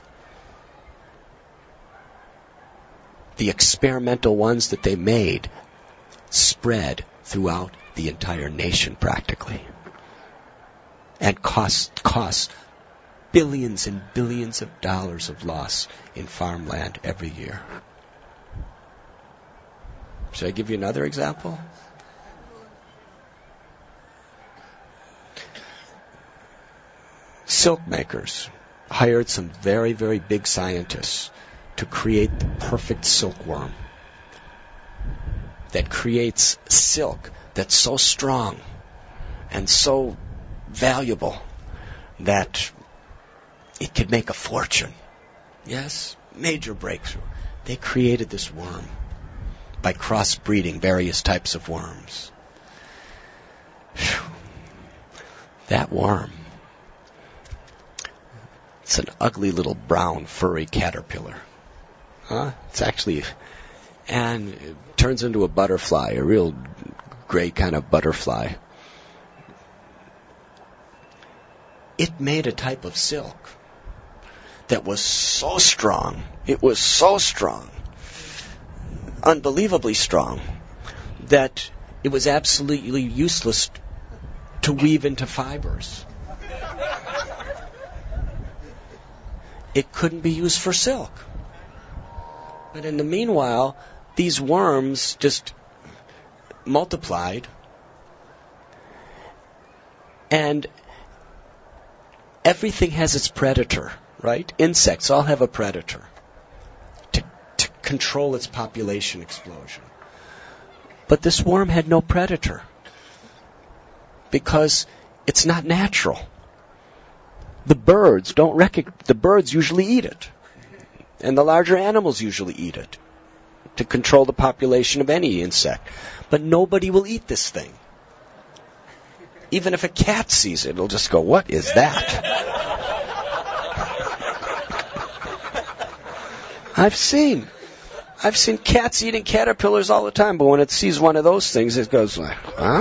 The experimental ones that they made spread throughout the entire nation practically, and cost cost billions and billions of dollars of loss in farmland every year. Should I give you another example? Silk makers hired some very, very big scientists to create the perfect silkworm that creates silk that's so strong and so valuable that it could make a fortune. Yes, major breakthrough. They created this worm by crossbreeding various types of worms. Whew. That worm, it's an ugly little brown furry caterpillar. Huh? It's actually, and it turns into a butterfly, a real gray kind of butterfly. It made a type of silk that was so strong, it was so strong, unbelievably strong, that it was absolutely useless to weave into fibers. It couldn't be used for silk. But in the meanwhile, these worms just multiplied, and everything has its predator, right? Insects all have a predator to, to control its population explosion. But this worm had no predator because it's not natural. The birds don't recognize, the birds usually eat it. And the larger animals usually eat it to control the population of any insect. But nobody will eat this thing. Even if a cat sees it, it'll just go, "What is that?" I've seen, I've seen cats eating caterpillars all the time, but when it sees one of those things, it goes, "Huh?"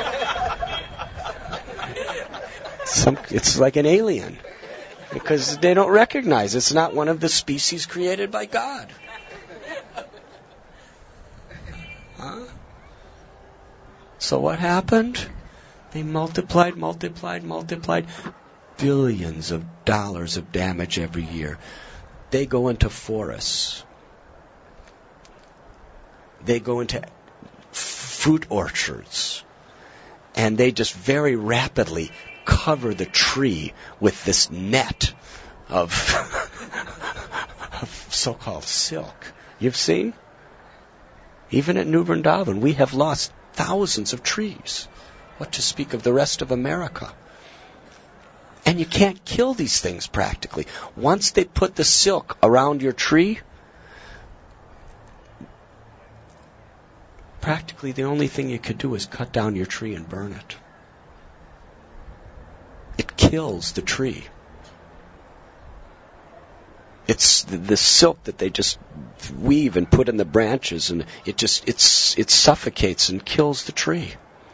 Some, it's like an alien. Because they don't recognize it's not one of the species created by God. Huh? So what happened? They multiplied, multiplied, multiplied. Billions of dollars of damage every year. They go into forests. They go into fruit orchards. And they just very rapidly cover the tree with this net of, of so-called silk. You've seen? Even at New Vrindavan, we have lost thousands of trees. What to speak of the rest of America? And you can't kill these things practically. Once they put the silk around your tree, practically the only thing you could do is cut down your tree and burn it. It kills the tree. It's the, the silk that they just weave and put in the branches, and it just it's it suffocates and kills the tree.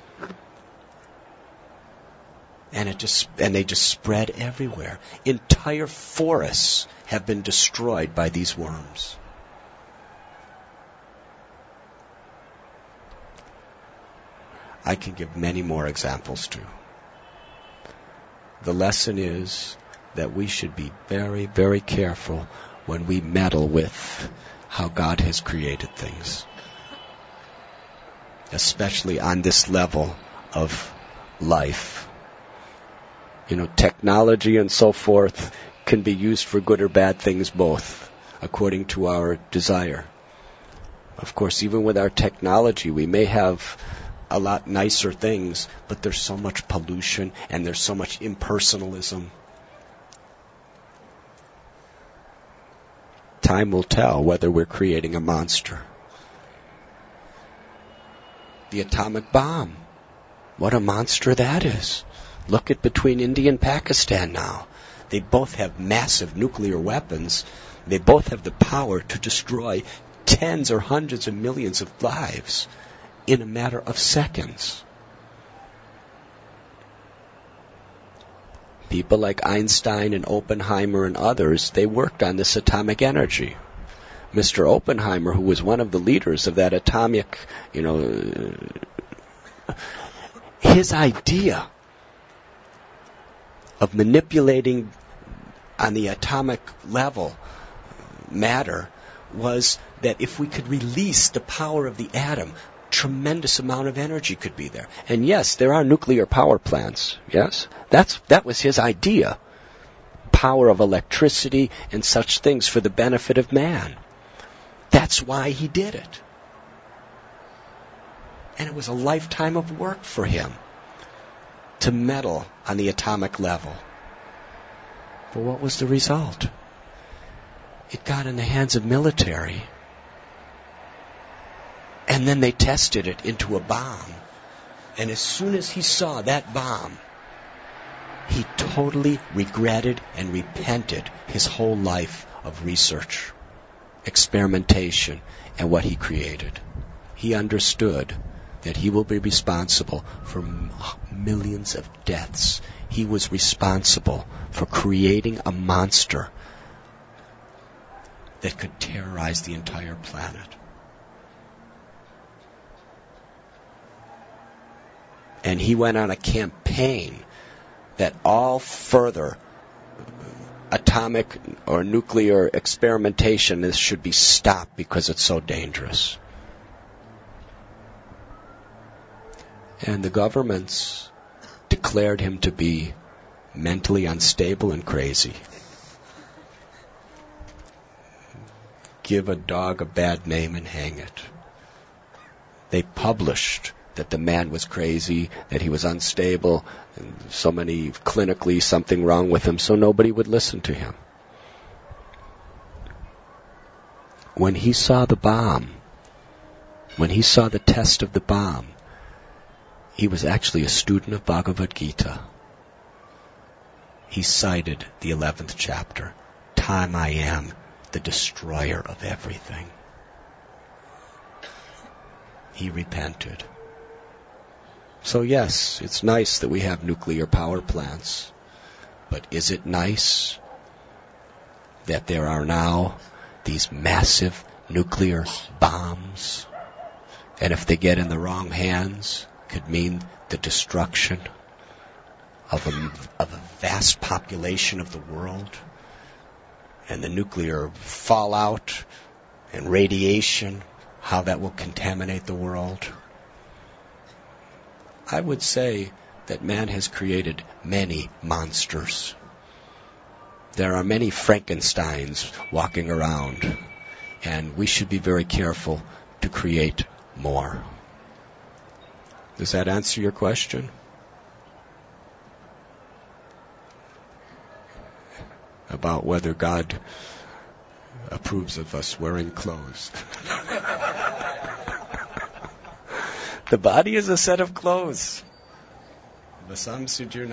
And it just and they just spread everywhere. Entire forests have been destroyed by these worms. I can give many more examples too. The lesson is that we should be very, very careful when we meddle with how God has created things, especially on this level of life. You know, technology and so forth can be used for good or bad things both, according to our desire. Of course, even with our technology, we may have a lot nicer things, but there's so much pollution and there's so much impersonalism. Time will tell whether we're creating a monster. The atomic bomb. What a monster that is. Look at between India and Pakistan now. They both have massive nuclear weapons. They both have the power to destroy tens or hundreds of millions of lives in a matter of seconds. People like Einstein and Oppenheimer and others, they worked on this atomic energy. Mister Oppenheimer, who was one of the leaders of that atomic, you know, his idea of manipulating on the atomic level matter was that if we could release the power of the atom, tremendous amount of energy could be there. And yes, there are nuclear power plants. Yes, that's that was his idea. Power of electricity and such things for the benefit of man. That's why he did it. And it was a lifetime of work for him to meddle on the atomic level. But what was the result? It got in the hands of military. And then they tested it into a bomb. And as soon as he saw that bomb, he totally regretted and repented his whole life of research, experimentation, and what he created. He understood that he will be responsible for millions of deaths. He was responsible for creating a monster that could terrorize the entire planet. And he went on a campaign that all further atomic or nuclear experimentation this should be stopped because it's so dangerous. And the governments declared him to be mentally unstable and crazy. Give a dog a bad name and hang it. They published that the man was crazy, that he was unstable, and so many clinically something wrong with him, so nobody would listen to him. When he saw the bomb, when he saw the test of the bomb, he was actually a student of Bhagavad Gita. He cited the eleventh chapter, Time I am the destroyer of everything. He repented. So yes, it's nice that we have nuclear power plants, but is it nice that there are now these massive nuclear bombs? And if they get in the wrong hands, could mean the destruction of a, of a vast population of the world, and the nuclear fallout and radiation, how that will contaminate the world. I would say that man has created many monsters. There are many Frankensteins walking around, and we should be very careful to create more. Does that answer your question? About whether God approves of us wearing clothes. The body is a set of clothes. Krishna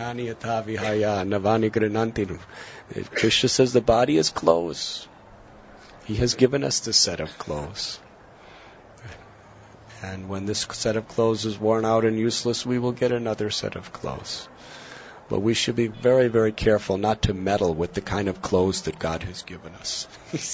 says the body is clothes. He has given us this set of clothes. And when this set of clothes is worn out and useless, we will get another set of clothes. But we should be very, very careful not to meddle with the kind of clothes that God has given us.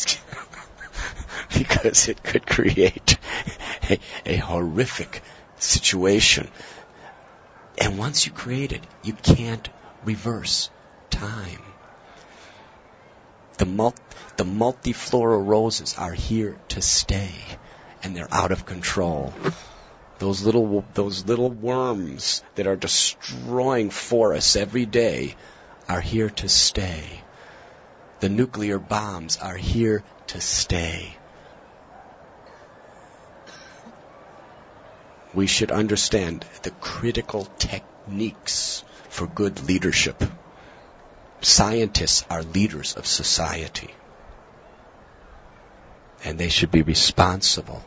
Because it could create a, a horrific situation. And once you create it, you can't reverse time. The, mul- the multiflora roses are here to stay, and they're out of control. Those little those little worms that are destroying forests every day are here to stay. The nuclear bombs are here to stay. We should understand the critical techniques for good leadership. Scientists are leaders of society, and they should be responsible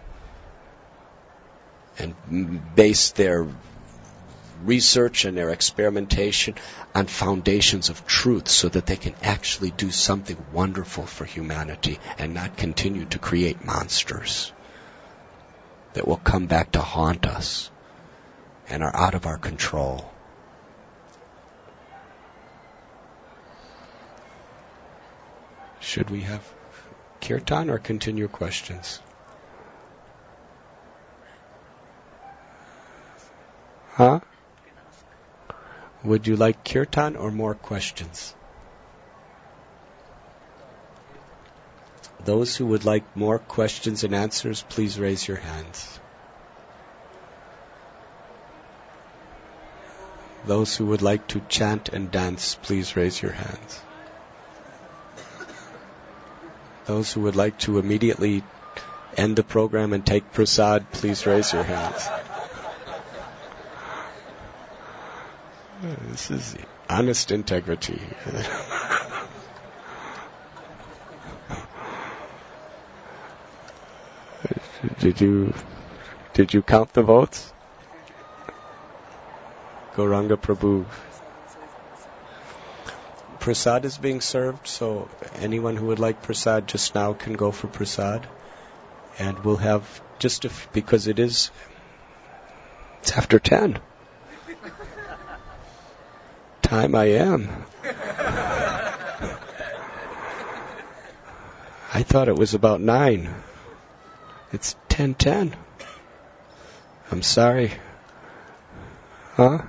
and base their research and their experimentation on foundations of truth so that they can actually do something wonderful for humanity and not continue to create monsters that will come back to haunt us and are out of our control. Should we have kirtan or continue questions? Huh? Would you like kirtan or more questions? Those who would like more questions and answers, please raise your hands. Those who would like to chant and dance, please raise your hands. Those who would like to immediately end the program and take prasad, please raise your hands. This is honest integrity. Did you did you count the votes? Gauranga Prabhu. Prasad is being served, so anyone who would like prasad just now can go for prasad. And we'll have just a f- because it is it's after ten. Time I am. I thought it was about nine. It's ten ten. I'm sorry. Huh?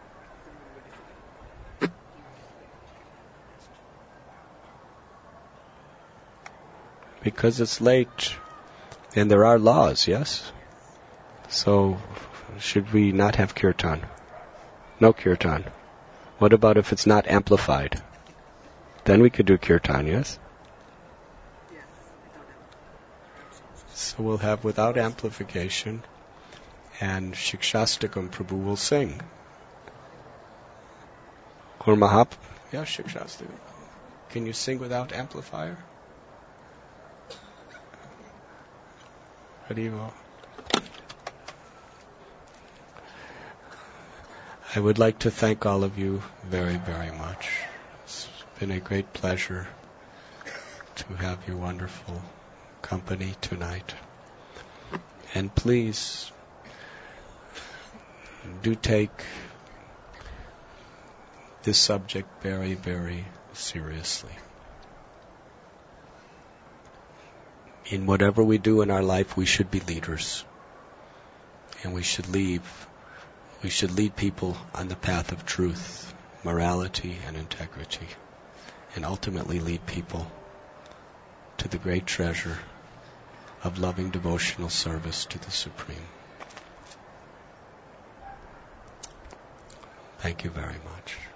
Because it's late. And there are laws, yes? So, should we not have kirtan? No kirtan. What about if it's not amplified? Then we could do kirtan, yes? So we'll have without amplification, and Shikshastakam Prabhu will sing. Or Mahap... Yeah, Shikshastakam. Can you sing without amplifier? Haribo. I would like to thank all of you very, very much. It's been a great pleasure to have your wonderful company tonight. And please do take this subject very, very seriously. In whatever we do in our life, we should be leaders. And we should leave, we should lead people on the path of truth, morality, and integrity. And ultimately lead people to the great treasure of loving devotional service to the Supreme. Thank you very much.